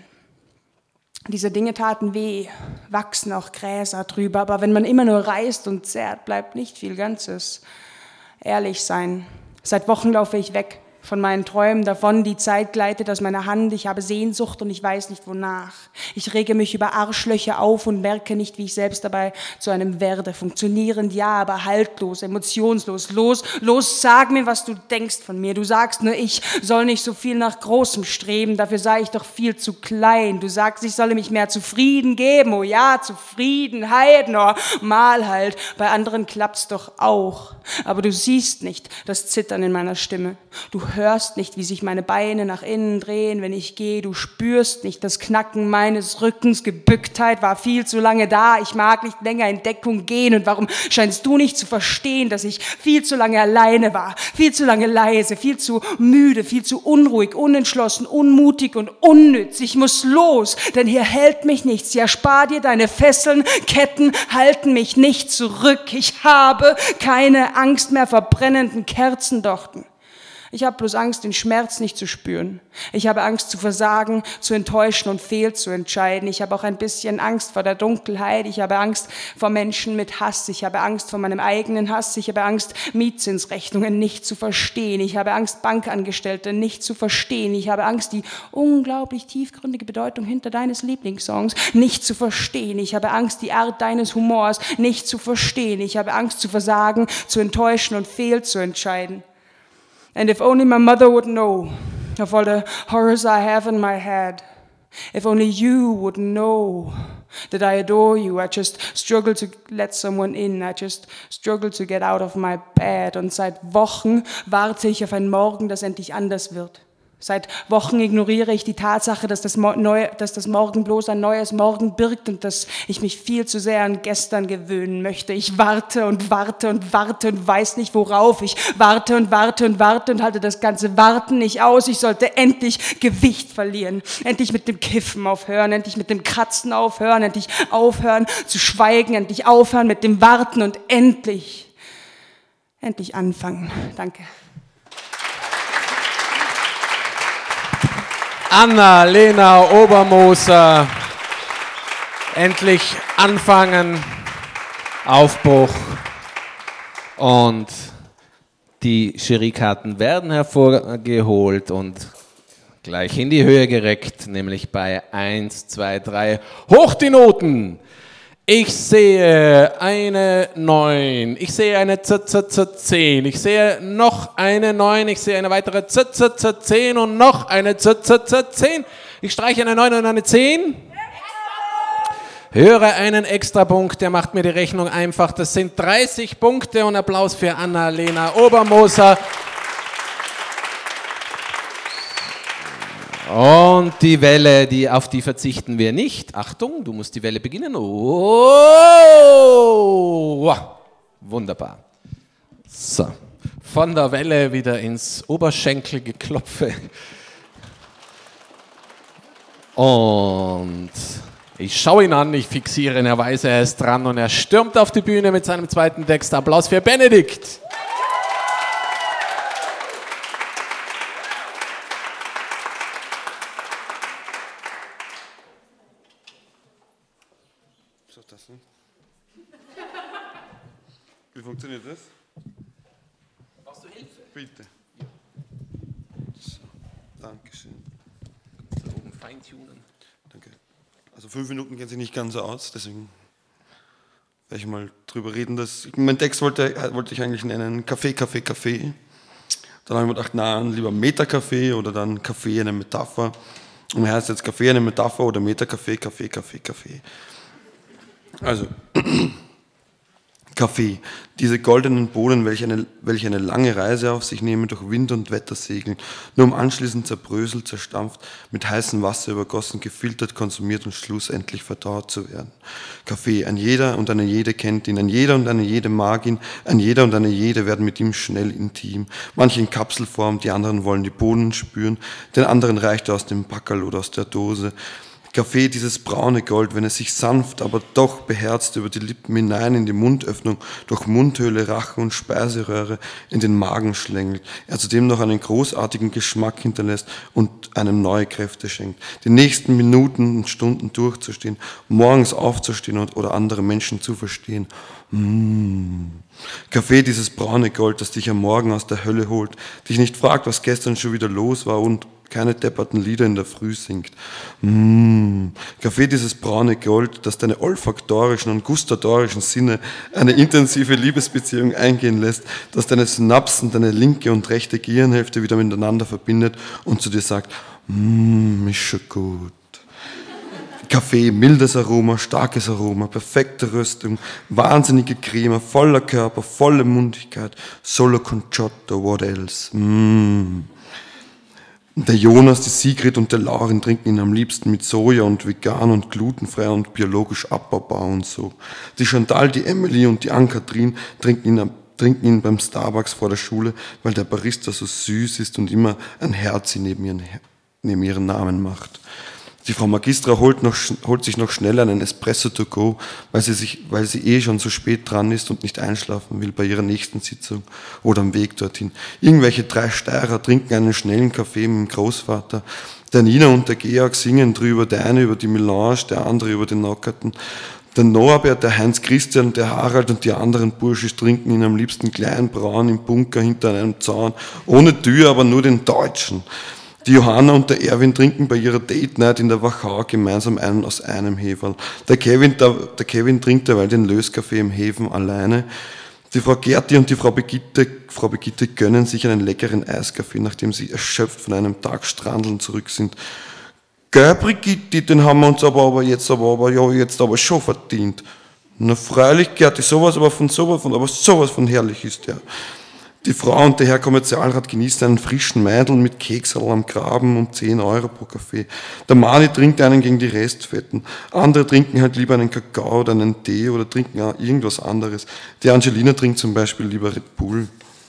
Diese Dinge taten weh, wachsen auch Gräser drüber, aber wenn man immer nur reißt und zerrt, bleibt nicht viel Ganzes. Ehrlich sein. Seit Wochen laufe ich weg von meinen Träumen davon, die Zeit gleitet aus meiner Hand, ich habe Sehnsucht und ich weiß nicht wonach. Ich rege mich über Arschlöcher auf und merke nicht, wie ich selbst dabei zu einem werde. Funktionierend, ja, aber haltlos, emotionslos. Los, los, sag mir, was du denkst von mir. Du sagst nur, ich soll nicht so viel nach Großem streben, dafür sei ich doch viel zu klein. Du sagst, ich solle mich mehr zufrieden geben, oh ja, Zufriedenheit, nur mal halt. Bei anderen klappt's doch auch. Aber du siehst nicht das Zittern in meiner Stimme. Du hörst nicht, wie sich meine Beine nach innen drehen, wenn ich gehe. Du spürst nicht das Knacken meines Rückens. Gebücktheit war viel zu lange da. Ich mag nicht länger in Deckung gehen. Und warum scheinst du nicht zu verstehen, dass ich viel zu lange alleine war, viel zu lange leise, viel zu müde, viel zu unruhig, unentschlossen, unmutig und unnütz? Ich muss los, denn hier hält mich nichts. Ja, spar dir deine Fesseln, Ketten halten mich nicht zurück. Ich habe keine Angst mehr vor brennenden Kerzendochten. Ich habe bloß Angst, den Schmerz nicht zu spüren. Ich habe Angst zu versagen, zu enttäuschen und fehlzuentscheiden. Ich habe auch ein bisschen Angst vor der Dunkelheit. Ich habe Angst vor Menschen mit Hass. Ich habe Angst vor meinem eigenen Hass. Ich habe Angst, Mietzinsrechnungen nicht zu verstehen. Ich habe Angst, Bankangestellte nicht zu verstehen. Ich habe Angst, die unglaublich tiefgründige Bedeutung hinter deines Lieblingssongs nicht zu verstehen. Ich habe Angst, die Art deines Humors nicht zu verstehen. Ich habe Angst zu versagen, zu enttäuschen und fehlzuentscheiden. And if only my mother would know of all the horrors I have in my head. If only you would know that I adore you. I just struggle to let someone in. I just struggle to get out of my bed. Und seit Wochen warte ich auf ein Morgen, das endlich anders wird. Seit Wochen ignoriere ich die Tatsache, dass das, Neu- dass das Morgen bloß ein neues Morgen birgt und dass ich mich viel zu sehr an gestern gewöhnen möchte. Ich warte und warte und warte und weiß nicht worauf. Ich warte und warte und warte und halte das ganze Warten nicht aus. Ich sollte endlich Gewicht verlieren, endlich mit dem Kiffen aufhören, endlich mit dem Kratzen aufhören, endlich aufhören zu schweigen, endlich aufhören mit dem Warten und endlich, endlich anfangen. Danke. Anna-Lena Obermoser, endlich anfangen, Aufbruch, und die Jurykarten werden hervorgeholt und gleich in die Höhe gereckt, nämlich bei eins, zwei, drei, hoch die Noten! Ich sehe eine neun, ich sehe eine Z Z Z zehn, ich sehe noch eine neun, ich sehe eine weitere Z Z Z zehn und noch eine Z Z Z zehn. Ich streiche eine neun und eine zehn. Höre einen Extrapunkt, der macht mir die Rechnung einfach. Das sind dreißig Punkte und Applaus für Anna-Lena Obermoser. Und die Welle, die, auf die verzichten wir nicht. Achtung, du musst die Welle beginnen. Oh, wunderbar. So, von der Welle wieder ins Oberschenkelgeklopfe. Und ich schaue ihn an, ich fixiere ihn, er weiß, er ist dran und er stürmt auf die Bühne mit seinem zweiten Text. Applaus für Benedikt. Wie funktioniert das? Brauchst du Hilfe? Bitte. Ja. So, Dankeschön. Da oben feintunen. Danke. Also fünf Minuten gehen Sie nicht ganz so aus, deswegen gleich mal drüber reden. Dass, mein Text wollte, wollte ich eigentlich nennen Kaffee, Kaffee, Kaffee. Dann habe ich mir gedacht, na, lieber Metakaffee oder dann Kaffee, eine Metapher. Und heißt jetzt Kaffee, eine Metapher oder Metakaffee, Kaffee, Kaffee, Kaffee. Also, Kaffee, diese goldenen Bohnen, welche eine, welche eine lange Reise auf sich nehmen, durch Wind und Wetter segeln, nur um anschließend zerbröselt, zerstampft, mit heißem Wasser übergossen, gefiltert, konsumiert und schlussendlich verdauert zu werden. Kaffee, ein jeder und eine jede kennt ihn, ein jeder und eine jede mag ihn, ein jeder und eine jede werden mit ihm schnell intim. Manche in Kapselform, die anderen wollen die Bohnen spüren, den anderen reicht er aus dem Packerl oder aus der Dose. Kaffee, dieses braune Gold, wenn es sich sanft, aber doch beherzt über die Lippen hinein in die Mundöffnung, durch Mundhöhle, Rachen und Speiseröhre in den Magen schlängelt, er zudem noch einen großartigen Geschmack hinterlässt und einem neue Kräfte schenkt. Die nächsten Minuten und Stunden durchzustehen, morgens aufzustehen und, oder andere Menschen zu verstehen. Mmh. Kaffee, dieses braune Gold, das dich am Morgen aus der Hölle holt, dich nicht fragt, was gestern schon wieder los war und keine depperten Lieder in der Früh singt. Mmh. Kaffee, dieses braune Gold, das deine olfaktorischen und gustatorischen Sinne eine intensive Liebesbeziehung eingehen lässt, das deine Synapsen, deine linke und rechte Gehirnhälfte wieder miteinander verbindet und zu dir sagt, mmh, ist schon gut. Kaffee, mildes Aroma, starkes Aroma, perfekte Röstung, wahnsinnige Creme, voller Körper, volle Mundigkeit, solo concotto, what else? Mm. Der Jonas, die Sigrid und der Laurin trinken ihn am liebsten mit Soja und vegan und glutenfrei und biologisch abbaubar und so. Die Chantal, die Emily und die Ann-Kathrin trinken ihn, trinken ihn beim Starbucks vor der Schule, weil der Barista so süß ist und immer ein Herz neben ihren, neben ihren Namen macht. Die Frau Magistra holt, noch, holt sich noch schnell einen Espresso to go, weil sie, sich, weil sie eh schon so spät dran ist und nicht einschlafen will bei ihrer nächsten Sitzung oder am Weg dorthin. Irgendwelche drei Steirer trinken einen schnellen Kaffee mit dem Großvater. Der Nina und der Georg singen drüber, der eine über die Melange, der andere über den Nockerten. Der Norbert, der Heinz Christian, der Harald und die anderen Burschis trinken ihn am liebsten klein braun im Bunker hinter einem Zaun, ohne Tür, aber nur den Deutschen. Die Johanna und der Erwin trinken bei ihrer Date Night in der Wachau gemeinsam einen aus einem Heferl. Der Kevin, der, der Kevin trinkt derweil den Löskaffee im Häfen alleine. Die Frau Gerti und die Frau Begitte, Frau Begitte gönnen sich einen leckeren Eiskaffee, nachdem sie erschöpft von einem Tag Strandeln zurück sind. Gell, Brigitte, den haben wir uns aber, aber jetzt aber, aber ja, jetzt aber schon verdient. Na freilich, Gerti, sowas aber von sowas von, aber sowas von herrlich ist der. Die Frau und der Herr Kommerzialrat genießen einen frischen Meidl mit Keksal am Graben um zehn Euro pro Kaffee. Der Mani trinkt einen gegen die Restfetten. Andere trinken halt lieber einen Kakao oder einen Tee oder trinken auch irgendwas anderes. Die Angelina trinkt zum Beispiel lieber Red Bull.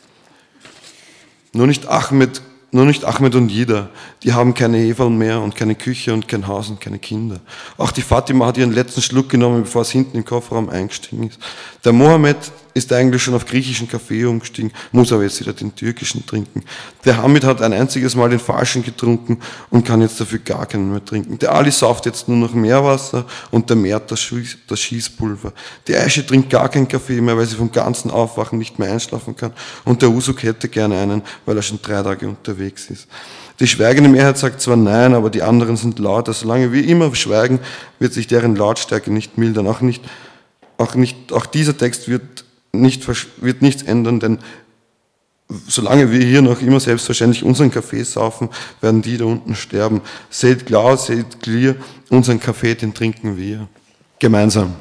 Nur nicht Ahmed, nur nicht Ahmed und Jida. Die haben keine Heferl mehr und keine Küche und kein Haus und keine Kinder. Auch die Fatima hat ihren letzten Schluck genommen, bevor es hinten im Kofferraum eingestiegen ist. Der Mohammed ist eigentlich schon auf griechischen Kaffee umgestiegen, muss aber jetzt wieder den türkischen trinken. Der Hamid hat ein einziges Mal den falschen getrunken und kann jetzt dafür gar keinen mehr trinken. Der Ali sauft jetzt nur noch Meerwasser und der Mert das, Schieß, das Schießpulver. Die Aische trinkt gar keinen Kaffee mehr, weil sie vom ganzen Aufwachen nicht mehr einschlafen kann. Und der Usuk hätte gerne einen, weil er schon drei Tage unterwegs ist. Die schweigende Mehrheit sagt zwar nein, aber die anderen sind lauter. Solange wir immer schweigen, wird sich deren Lautstärke nicht mildern. Auch, nicht, auch, nicht, auch dieser Text wird Nicht, wird nichts ändern, denn solange wir hier noch immer selbstverständlich unseren Kaffee saufen, werden die da unten sterben. Seht klar, seht clear, unseren Kaffee, den trinken wir. Gemeinsam.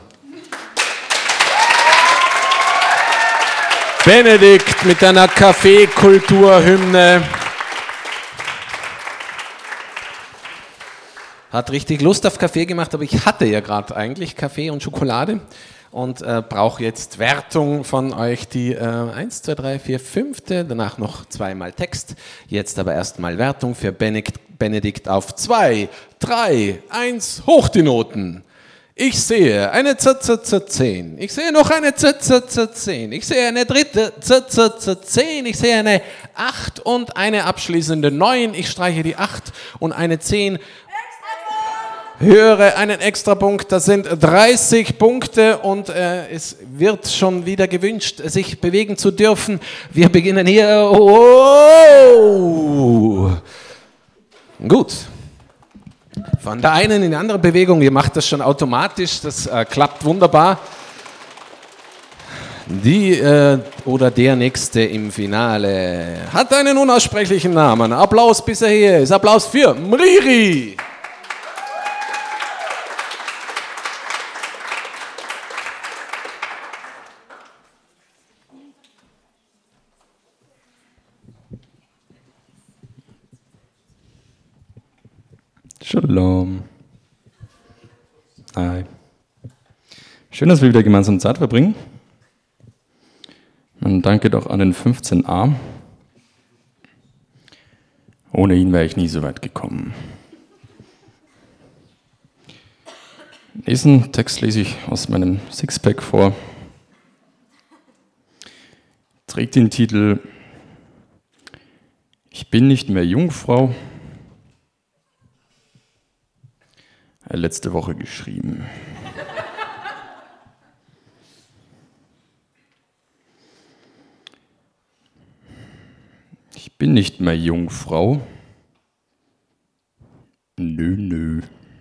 Benedikt mit einer Kaffeekulturhymne. Hat richtig Lust auf Kaffee gemacht, aber ich hatte ja gerade eigentlich Kaffee und Schokolade. Und äh, brauche jetzt Wertung von euch, die äh, eins, zwei, drei, vier, fünfte, danach noch zweimal Text. Jetzt aber erstmal Wertung für Benedikt, Benedikt auf zwei, drei, eins, hoch die Noten. Ich sehe eine Z Z Z zehn, ich sehe noch eine Z Z Z zehn, ich sehe eine dritte Z Z Z zehn, ich sehe eine acht und eine abschließende neun, ich streiche die acht und eine zehn. Höre einen Extrapunkt, das sind dreißig Punkte und äh, es wird schon wieder gewünscht, sich bewegen zu dürfen. Wir beginnen hier. Oh. Gut. Von der einen in die andere Bewegung, ihr macht das schon automatisch, das äh, klappt wunderbar. Die äh, oder der Nächste im Finale hat einen unaussprechlichen Namen. Applaus, bis er hier ist. Applaus für Mriri. Shalom. Hi. Schön, dass wir wieder gemeinsam Zeit verbringen. Und danke doch an den fünfzehn a. Ohne ihn wäre ich nie so weit gekommen. Nächsten Text lese ich aus meinem Sixpack vor. Trägt den Titel Ich bin nicht mehr Jungfrau. Letzte Woche geschrieben. Ich bin nicht mehr Jungfrau. Nö, nö.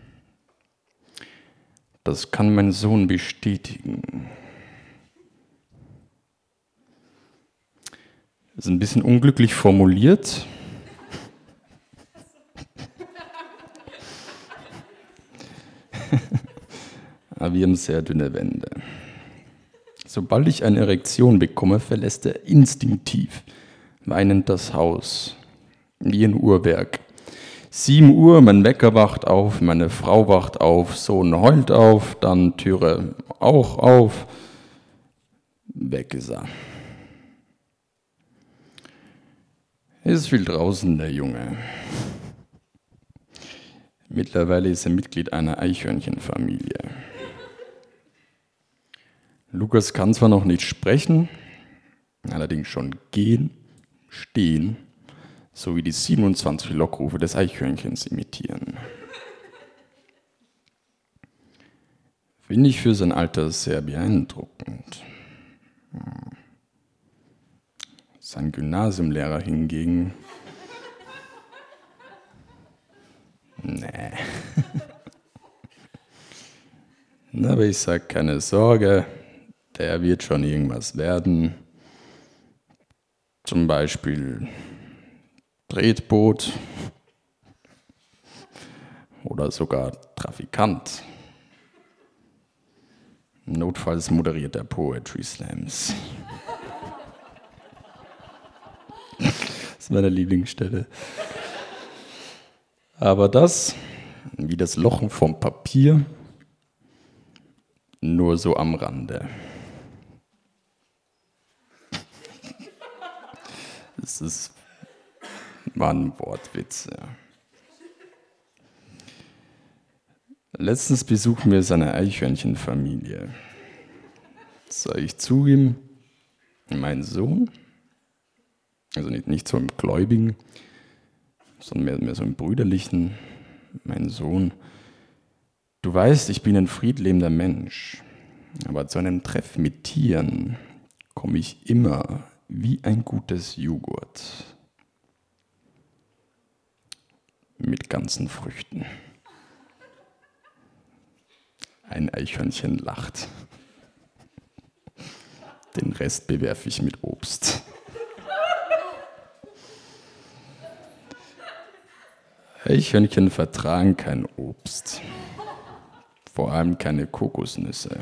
Das kann mein Sohn bestätigen. Das ist ein bisschen unglücklich formuliert. Aber wir haben sehr dünne Wände. Sobald ich eine Erektion bekomme, verlässt er instinktiv weinend das Haus, wie ein Uhrwerk. Sieben Uhr, mein Wecker wacht auf, meine Frau wacht auf, Sohn heult auf, dann Türe auch auf. Weg ist er. Ist viel draußen, der Junge. Mittlerweile ist er Mitglied einer Eichhörnchenfamilie. Lukas kann zwar noch nicht sprechen, allerdings schon gehen, stehen, sowie die siebenundzwanzig Lockrufe des Eichhörnchens imitieren. Finde ich für sein Alter sehr beeindruckend. Sein Gymnasiumlehrer hingegen, nee. Aber ich sage, keine Sorge, der wird schon irgendwas werden. Zum Beispiel Tretboot oder sogar Trafikant. Notfalls moderiert er Poetry Slams. Das ist meine Lieblingsstelle. Aber das, wie das Lochen vom Papier, nur so am Rande. Das ist, war ein Wortwitz. Ja. Letztens besuchten wir seine Eichhörnchenfamilie. Soll ich zugeben, mein Sohn, also nicht, nicht so im Gläubigen, sondern mehr, mehr so im Brüderlichen, mein Sohn, du weißt, ich bin ein friedlebender Mensch, aber zu einem Treff mit Tieren komme ich immer wie ein gutes Joghurt mit ganzen Früchten. Ein Eichhörnchen lacht. Den Rest bewerfe ich mit Obst. Eichhörnchen vertragen kein Obst. Vor allem keine Kokosnüsse.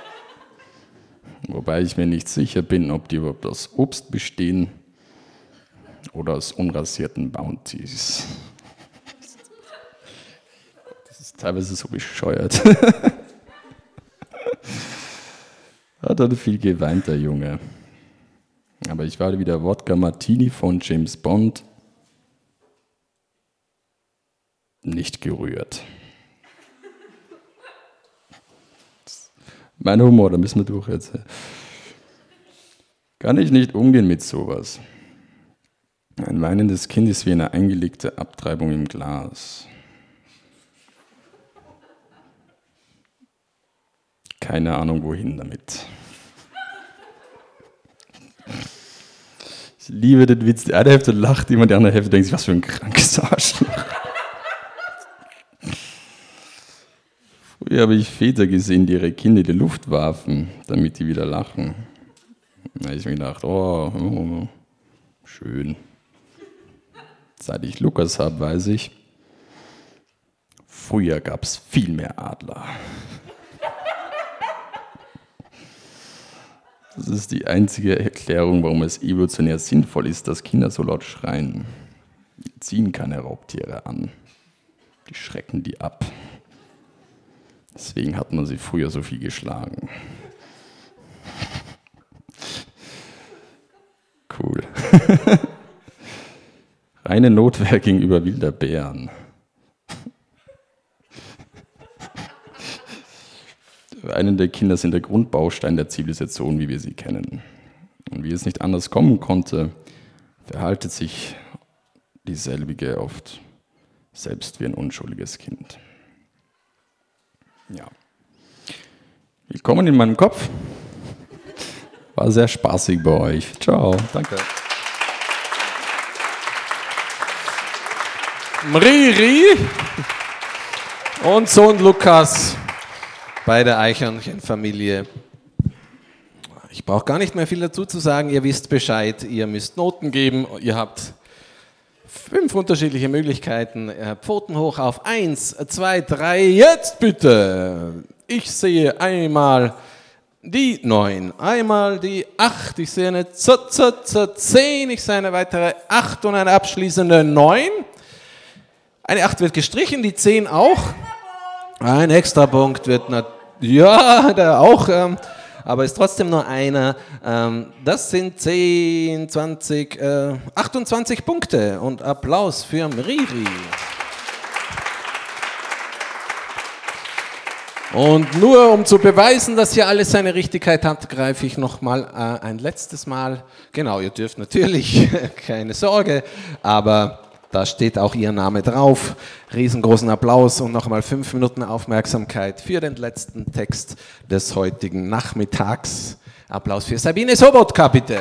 Wobei ich mir nicht sicher bin, ob die überhaupt aus Obst bestehen oder aus unrasierten Bounties. Das ist teilweise so bescheuert. Hat dann viel geweint, der Junge. Aber ich war wie der Wodka Martini von James Bond nicht gerührt. Mein Humor, da müssen wir durch jetzt. Kann ich nicht umgehen mit sowas. Ein weinendes Kind ist wie eine eingelegte Abtreibung im Glas. Keine Ahnung, wohin damit. Ich liebe den Witz. Die eine Hälfte lacht, immer die andere Hälfte denkt sich, was für ein krankes Arschloch. Früher habe ich Väter gesehen, die ihre Kinder in die Luft warfen, damit die wieder lachen. Da habe ich mir gedacht, oh, oh, schön. Seit ich Lukas habe, weiß ich, früher gab es viel mehr Adler. Das ist die einzige Erklärung, warum es evolutionär sinnvoll ist, dass Kinder so laut schreien. Die ziehen keine Raubtiere an. Die schrecken die ab. Deswegen hat man sie früher so viel geschlagen. Cool. Reine Notwehr gegenüber wilder Bären. Weinende Kinder sind der Grundbaustein der Zivilisation, wie wir sie kennen. Und wie es nicht anders kommen konnte, verhaltet sich dieselbige oft selbst wie ein unschuldiges Kind. Ja. Willkommen in meinem Kopf. War sehr spaßig bei euch. Ciao. Danke. Mriri und Sohn Lukas bei der Eichhörnchenfamilie. Ich brauche gar nicht mehr viel dazu zu sagen. Ihr wisst Bescheid. Ihr müsst Noten geben. Ihr habt fünf unterschiedliche Möglichkeiten. Pfoten hoch auf eins, zwei, drei. Jetzt bitte. Ich sehe einmal die neun, einmal die acht. Ich sehe eine Z, Z, Z, zehn. Ich sehe eine weitere acht und eine abschließende neun. Eine acht wird gestrichen, die zehn auch. Ein Extrapunkt wird natürlich, ja, der auch, ähm, aber ist trotzdem nur einer. Ähm, das sind zehn, zwanzig, äh, achtundzwanzig Punkte und Applaus für Mriri. Und nur um zu beweisen, dass hier alles seine Richtigkeit hat, greife ich nochmal äh, ein letztes Mal. Genau, ihr dürft natürlich, keine Sorge, aber da steht auch Ihr Name drauf. Riesengroßen Applaus und nochmal fünf Minuten Aufmerksamkeit für den letzten Text des heutigen Nachmittags. Applaus für Sabine Sobotka, bitte.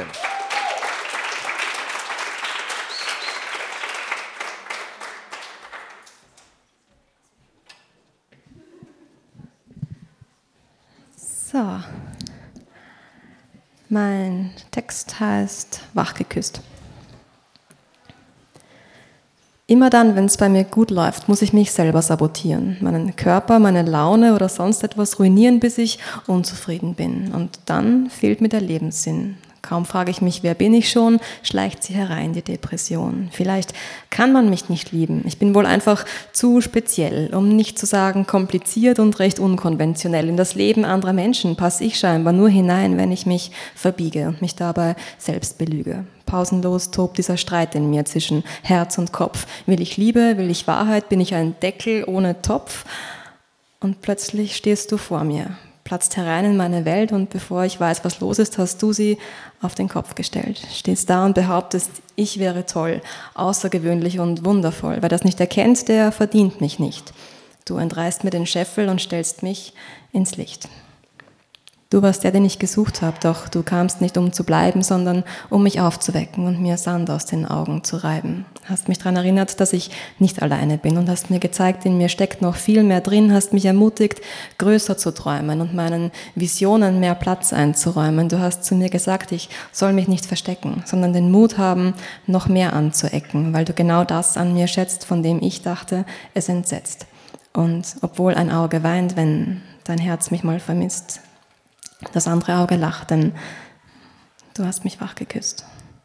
So. Mein Text heißt Wach geküsst. Immer dann, wenn es bei mir gut läuft, muss ich mich selber sabotieren, meinen Körper, meine Laune oder sonst etwas ruinieren, bis ich unzufrieden bin. Und dann fehlt mir der Lebenssinn. Kaum frage ich mich, wer bin ich schon, schleicht sie herein, die Depression. Vielleicht kann man mich nicht lieben. Ich bin wohl einfach zu speziell, um nicht zu sagen kompliziert und recht unkonventionell. In das Leben anderer Menschen passe ich scheinbar nur hinein, wenn ich mich verbiege und mich dabei selbst belüge. Pausenlos tobt dieser Streit in mir zwischen Herz und Kopf. Will ich Liebe, will ich Wahrheit, bin ich ein Deckel ohne Topf? Und plötzlich stehst du vor mir, platzt herein in meine Welt und bevor ich weiß, was los ist, hast du sie auf den Kopf gestellt. Stehst da und behauptest, ich wäre toll, außergewöhnlich und wundervoll. Wer das nicht erkennt, der verdient mich nicht. Du entreißt mir den Scheffel und stellst mich ins Licht. Du warst der, den ich gesucht habe, doch du kamst nicht, um zu bleiben, sondern um mich aufzuwecken und mir Sand aus den Augen zu reiben. Hast mich daran erinnert, dass ich nicht alleine bin und hast mir gezeigt, in mir steckt noch viel mehr drin, hast mich ermutigt, größer zu träumen und meinen Visionen mehr Platz einzuräumen. Du hast zu mir gesagt, ich soll mich nicht verstecken, sondern den Mut haben, noch mehr anzuecken, weil du genau das an mir schätzt, von dem ich dachte, es entsetzt. Und obwohl ein Auge weint, wenn dein Herz mich mal vermisst, das andere Auge lacht, denn du hast mich wach geküsst.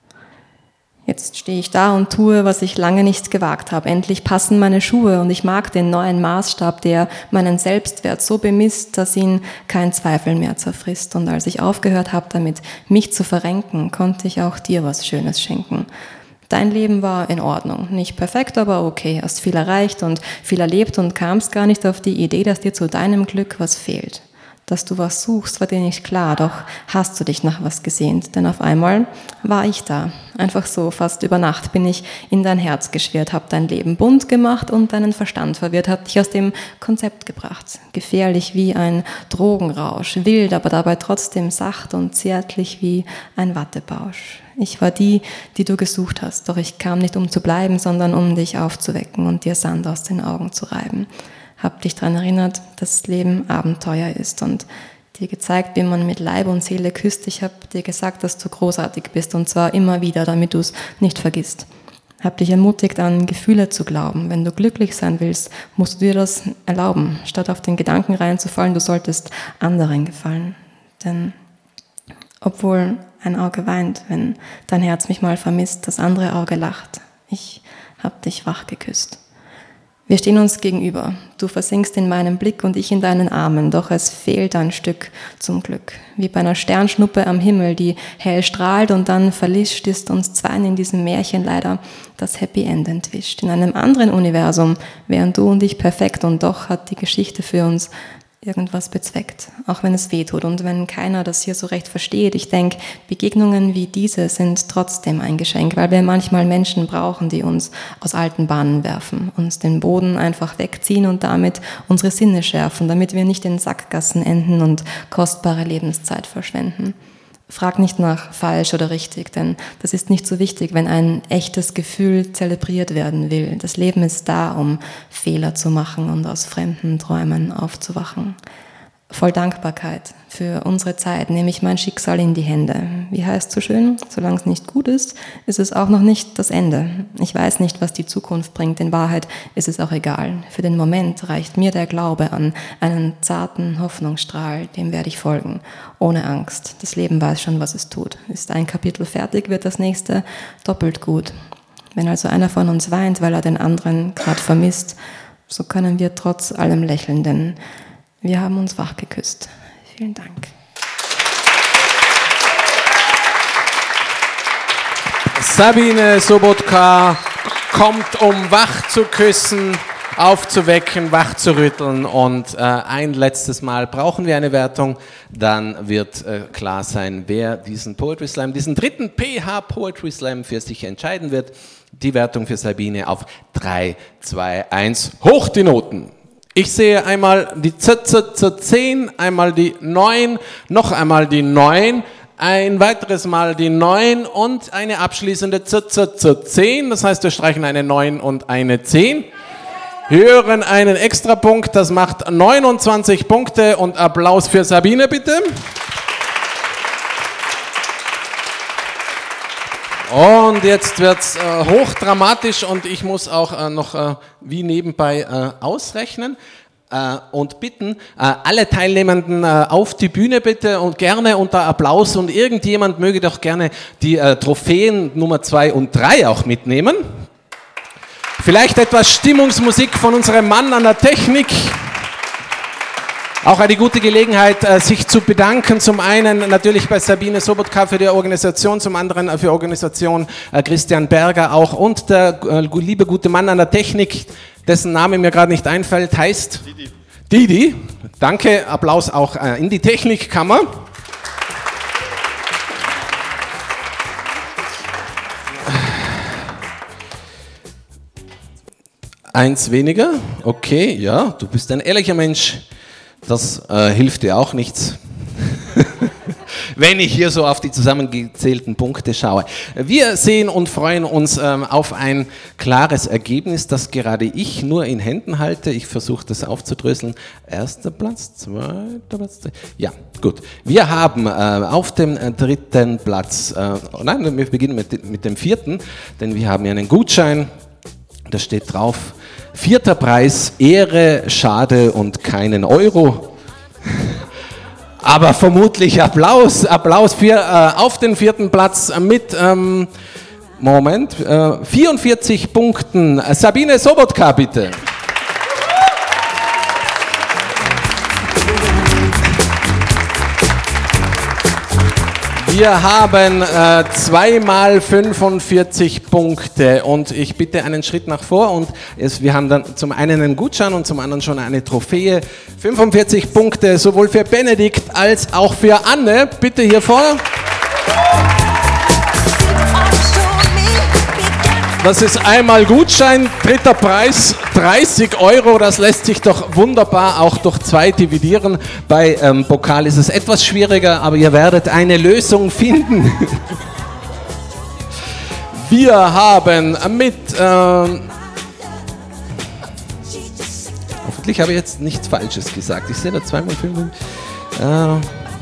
Jetzt stehe ich da und tue, was ich lange nicht gewagt habe. Endlich passen meine Schuhe und ich mag den neuen Maßstab, der meinen Selbstwert so bemisst, dass ihn kein Zweifel mehr zerfrisst. Und als ich aufgehört habe, damit mich zu verrenken, konnte ich auch dir was Schönes schenken. Dein Leben war in Ordnung, nicht perfekt, aber okay. Hast viel erreicht und viel erlebt und kamst gar nicht auf die Idee, dass dir zu deinem Glück was fehlt. Dass du was suchst, war dir nicht klar, doch hast du dich nach was gesehnt, denn auf einmal war ich da. Einfach so, fast über Nacht bin ich in dein Herz geschwirrt, hab dein Leben bunt gemacht und deinen Verstand verwirrt, hab dich aus dem Konzept gebracht. Gefährlich wie ein Drogenrausch, wild, aber dabei trotzdem sacht und zärtlich wie ein Wattebausch. Ich war die, die du gesucht hast, doch ich kam nicht, um zu bleiben, sondern um dich aufzuwecken und dir Sand aus den Augen zu reiben. Hab dich daran erinnert, dass das Leben Abenteuer ist und dir gezeigt, wie man mit Leib und Seele küsst. Ich habe dir gesagt, dass du großartig bist und zwar immer wieder, damit du es nicht vergisst. Habe dich ermutigt, an Gefühle zu glauben. Wenn du glücklich sein willst, musst du dir das erlauben. Statt auf den Gedanken reinzufallen, du solltest anderen gefallen. Denn obwohl ein Auge weint, wenn dein Herz mich mal vermisst, das andere Auge lacht. Ich habe dich wach geküsst. Wir stehen uns gegenüber. Du versinkst in meinem Blick und ich in deinen Armen, doch es fehlt ein Stück zum Glück. Wie bei einer Sternschnuppe am Himmel, die hell strahlt und dann verlischt, ist uns zweien in diesem Märchen leider das Happy End entwischt. In einem anderen Universum wären du und ich perfekt und doch hat die Geschichte für uns irgendwas bezweckt, auch wenn es weh tut und wenn keiner das hier so recht versteht. Ich denke, Begegnungen wie diese sind trotzdem ein Geschenk, weil wir manchmal Menschen brauchen, die uns aus alten Bahnen werfen, uns den Boden einfach wegziehen und damit unsere Sinne schärfen, damit wir nicht in Sackgassen enden und kostbare Lebenszeit verschwenden. Frag nicht nach falsch oder richtig, denn das ist nicht so wichtig, wenn ein echtes Gefühl zelebriert werden will. Das Leben ist da, um Fehler zu machen und aus fremden Träumen aufzuwachen. Voll Dankbarkeit für unsere Zeit nehme ich mein Schicksal in die Hände. Wie heißt so schön? Solange es nicht gut ist, ist es auch noch nicht das Ende. Ich weiß nicht, was die Zukunft bringt. In Wahrheit ist es auch egal. Für den Moment reicht mir der Glaube an einen zarten Hoffnungsstrahl. Dem werde ich folgen, ohne Angst. Das Leben weiß schon, was es tut. Ist ein Kapitel fertig, wird das nächste doppelt gut. Wenn also einer von uns weint, weil er den anderen gerade vermisst, so können wir trotz allem lächeln, denn wir haben uns wach geküsst. Vielen Dank. Sabine Sobotka kommt, um wach zu küssen, aufzuwecken, wach zu rütteln. Und äh, ein letztes Mal brauchen wir eine Wertung. Dann wird äh, klar sein, wer diesen Poetry Slam, diesen dritten P H Poetry Slam für sich entscheiden wird. Die Wertung für Sabine auf drei, zwei, eins. Hoch die Noten! Ich sehe einmal die Z Z Z zehn, einmal die neun, noch einmal die neun, ein weiteres Mal die neun und eine abschließende Z Z Z zehn. Das heißt, wir streichen eine neun und eine zehn. Hören einen Extrapunkt, das macht neunundzwanzig Punkte und Applaus für Sabine bitte. Und jetzt wird es äh, hochdramatisch und ich muss auch äh, noch äh, wie nebenbei äh, ausrechnen äh, und bitten, äh, alle Teilnehmenden äh, auf die Bühne bitte und gerne unter Applaus und irgendjemand möge doch gerne die äh, Trophäen Nummer zwei und drei auch mitnehmen. Vielleicht etwas Stimmungsmusik von unserem Mann an der Technik. Auch eine gute Gelegenheit, sich zu bedanken. Zum einen natürlich bei Sabine Sobotka für die Organisation, zum anderen für Organisation Christian Berger auch und der liebe gute Mann an der Technik, dessen Name mir gerade nicht einfällt, heißt Didi. Didi. Danke, Applaus auch in die Technikkammer. Eins weniger, okay, ja, du bist ein ehrlicher Mensch. Das äh, hilft dir auch nichts, wenn ich hier so auf die zusammengezählten Punkte schaue. Wir sehen und freuen uns ähm, auf ein klares Ergebnis, das gerade ich nur in Händen halte. Ich versuche das aufzudröseln. Erster Platz, zweiter Platz, ja, gut. Wir haben äh, auf dem äh, dritten Platz, äh, nein, wir beginnen mit, mit dem vierten, denn wir haben hier einen Gutschein, da steht drauf, vierter Preis, Ehre, Schade und keinen Euro. Aber vermutlich Applaus, Applaus für, äh, auf den vierten Platz mit, ähm, Moment, äh, vierundvierzig Punkten. Sabine Sobotka, bitte. Wir haben äh, zweimal fünfundvierzig Punkte und ich bitte einen Schritt nach vor und es, wir haben dann zum einen einen Gutschein und zum anderen schon eine Trophäe. fünfundvierzig Punkte sowohl für Benedikt als auch für Anne. Bitte hier vorne. Das ist einmal Gutschein, dritter Preis, dreißig Euro, das lässt sich doch wunderbar auch durch zwei dividieren. Bei ähm, Pokal ist es etwas schwieriger, aber ihr werdet eine Lösung finden. Wir haben mit, ähm, hoffentlich habe ich jetzt nichts Falsches gesagt, ich sehe da zweimal fünf. Äh,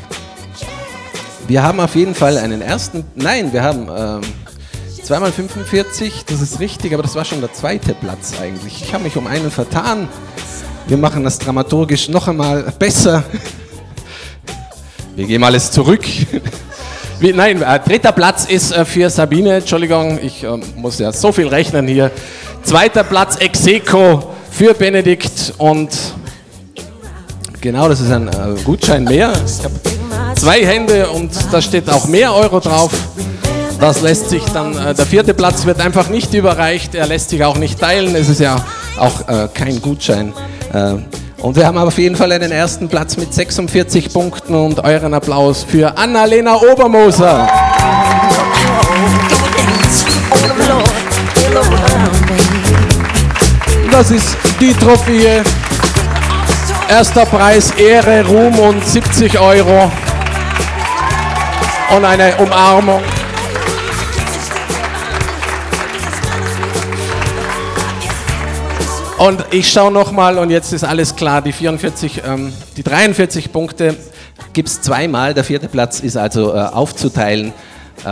wir haben auf jeden Fall einen ersten, nein, wir haben ähm, zwei mal fünfundvierzig, das ist richtig, aber das war schon der zweite Platz eigentlich. Ich habe mich um einen vertan. Wir machen das dramaturgisch noch einmal besser. Wir geben alles zurück. Wie, nein, äh, dritter Platz ist äh, für Sabine, Entschuldigung, ich äh, muss ja so viel rechnen hier. Zweiter Platz ex aequo für Benedikt und genau, das ist ein äh, Gutschein mehr. Ich habe zwei Hände und da steht auch mehr Euro drauf. Das lässt sich dann, äh, der vierte Platz wird einfach nicht überreicht, er lässt sich auch nicht teilen, es ist ja auch äh, kein Gutschein. Äh, und wir haben auf jeden Fall einen ersten Platz mit sechsundvierzig Punkten und euren Applaus für Annalena Obermoser. Das ist die Trophäe. Erster Preis, Ehre, Ruhm und siebzig Euro. Und eine Umarmung. Und ich schaue nochmal und jetzt ist alles klar, die vierundvierzig, ähm, die dreiundvierzig Punkte gibt es zweimal, der vierte Platz ist also äh, aufzuteilen äh,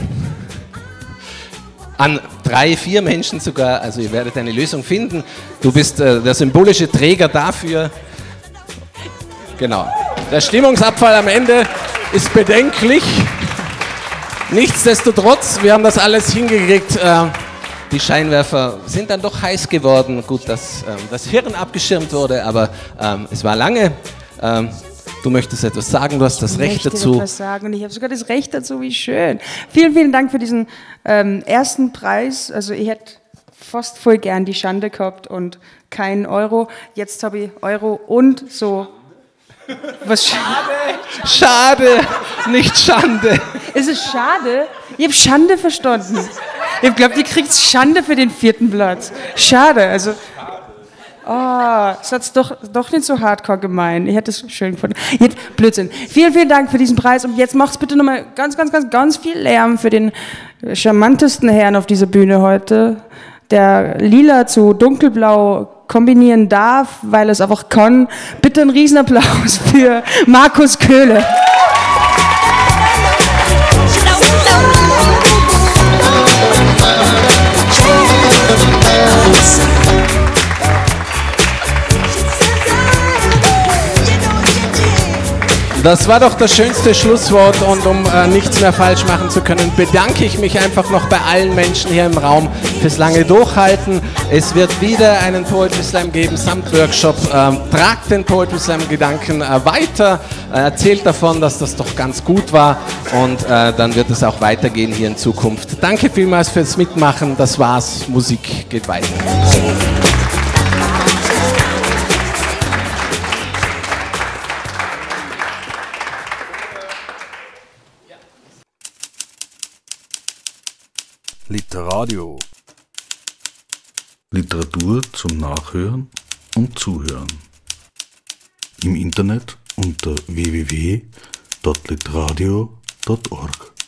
an drei, vier Menschen sogar, also ihr werdet eine Lösung finden. Du bist äh, der symbolische Träger dafür. Genau. Der Stimmungsabfall am Ende ist bedenklich. Nichtsdestotrotz, wir haben das alles hingekriegt. Äh, Die Scheinwerfer sind dann doch heiß geworden. Gut, dass ähm, das Hirn abgeschirmt wurde, aber ähm, es war lange. Ähm, du möchtest etwas sagen, du hast das ich Recht möchte dazu. etwas sagen und ich habe sogar das Recht dazu, wie schön. Vielen, vielen Dank für diesen ähm, ersten Preis. Also ich hätte fast voll gern die Schande gehabt und keinen Euro. Jetzt habe ich Euro und so. Was schade. Schade, nicht Schande. Ist es schade? Ich habe Schande verstanden. Ich glaube, ihr kriegt Schande für den vierten Platz. Schade, also. Oh, das hat's doch, doch nicht so hardcore gemein. Ich hätte es schön gefunden. Jetzt, Blödsinn. Vielen, vielen Dank für diesen Preis und jetzt macht's bitte nochmal ganz, ganz, ganz, ganz viel Lärm für den charmantesten Herrn auf dieser Bühne heute, der lila zu dunkelblau kombinieren darf, weil es einfach kann. Bitte einen Riesenapplaus für Markus Köhle. Das war doch das schönste Schlusswort und um äh, nichts mehr falsch machen zu können, bedanke ich mich einfach noch bei allen Menschen hier im Raum fürs lange Durchhalten. Es wird wieder einen Poetry Slam geben, samt Workshop. Ähm, tragt den Poetry Slam Gedanken äh, weiter, äh, erzählt davon, dass das doch ganz gut war und äh, dann wird es auch weitergehen hier in Zukunft. Danke vielmals fürs Mitmachen, das war's, Musik geht weiter. Literadio. Literatur zum Nachhören und Zuhören. Im Internet unter w w w punkt literadio punkt org.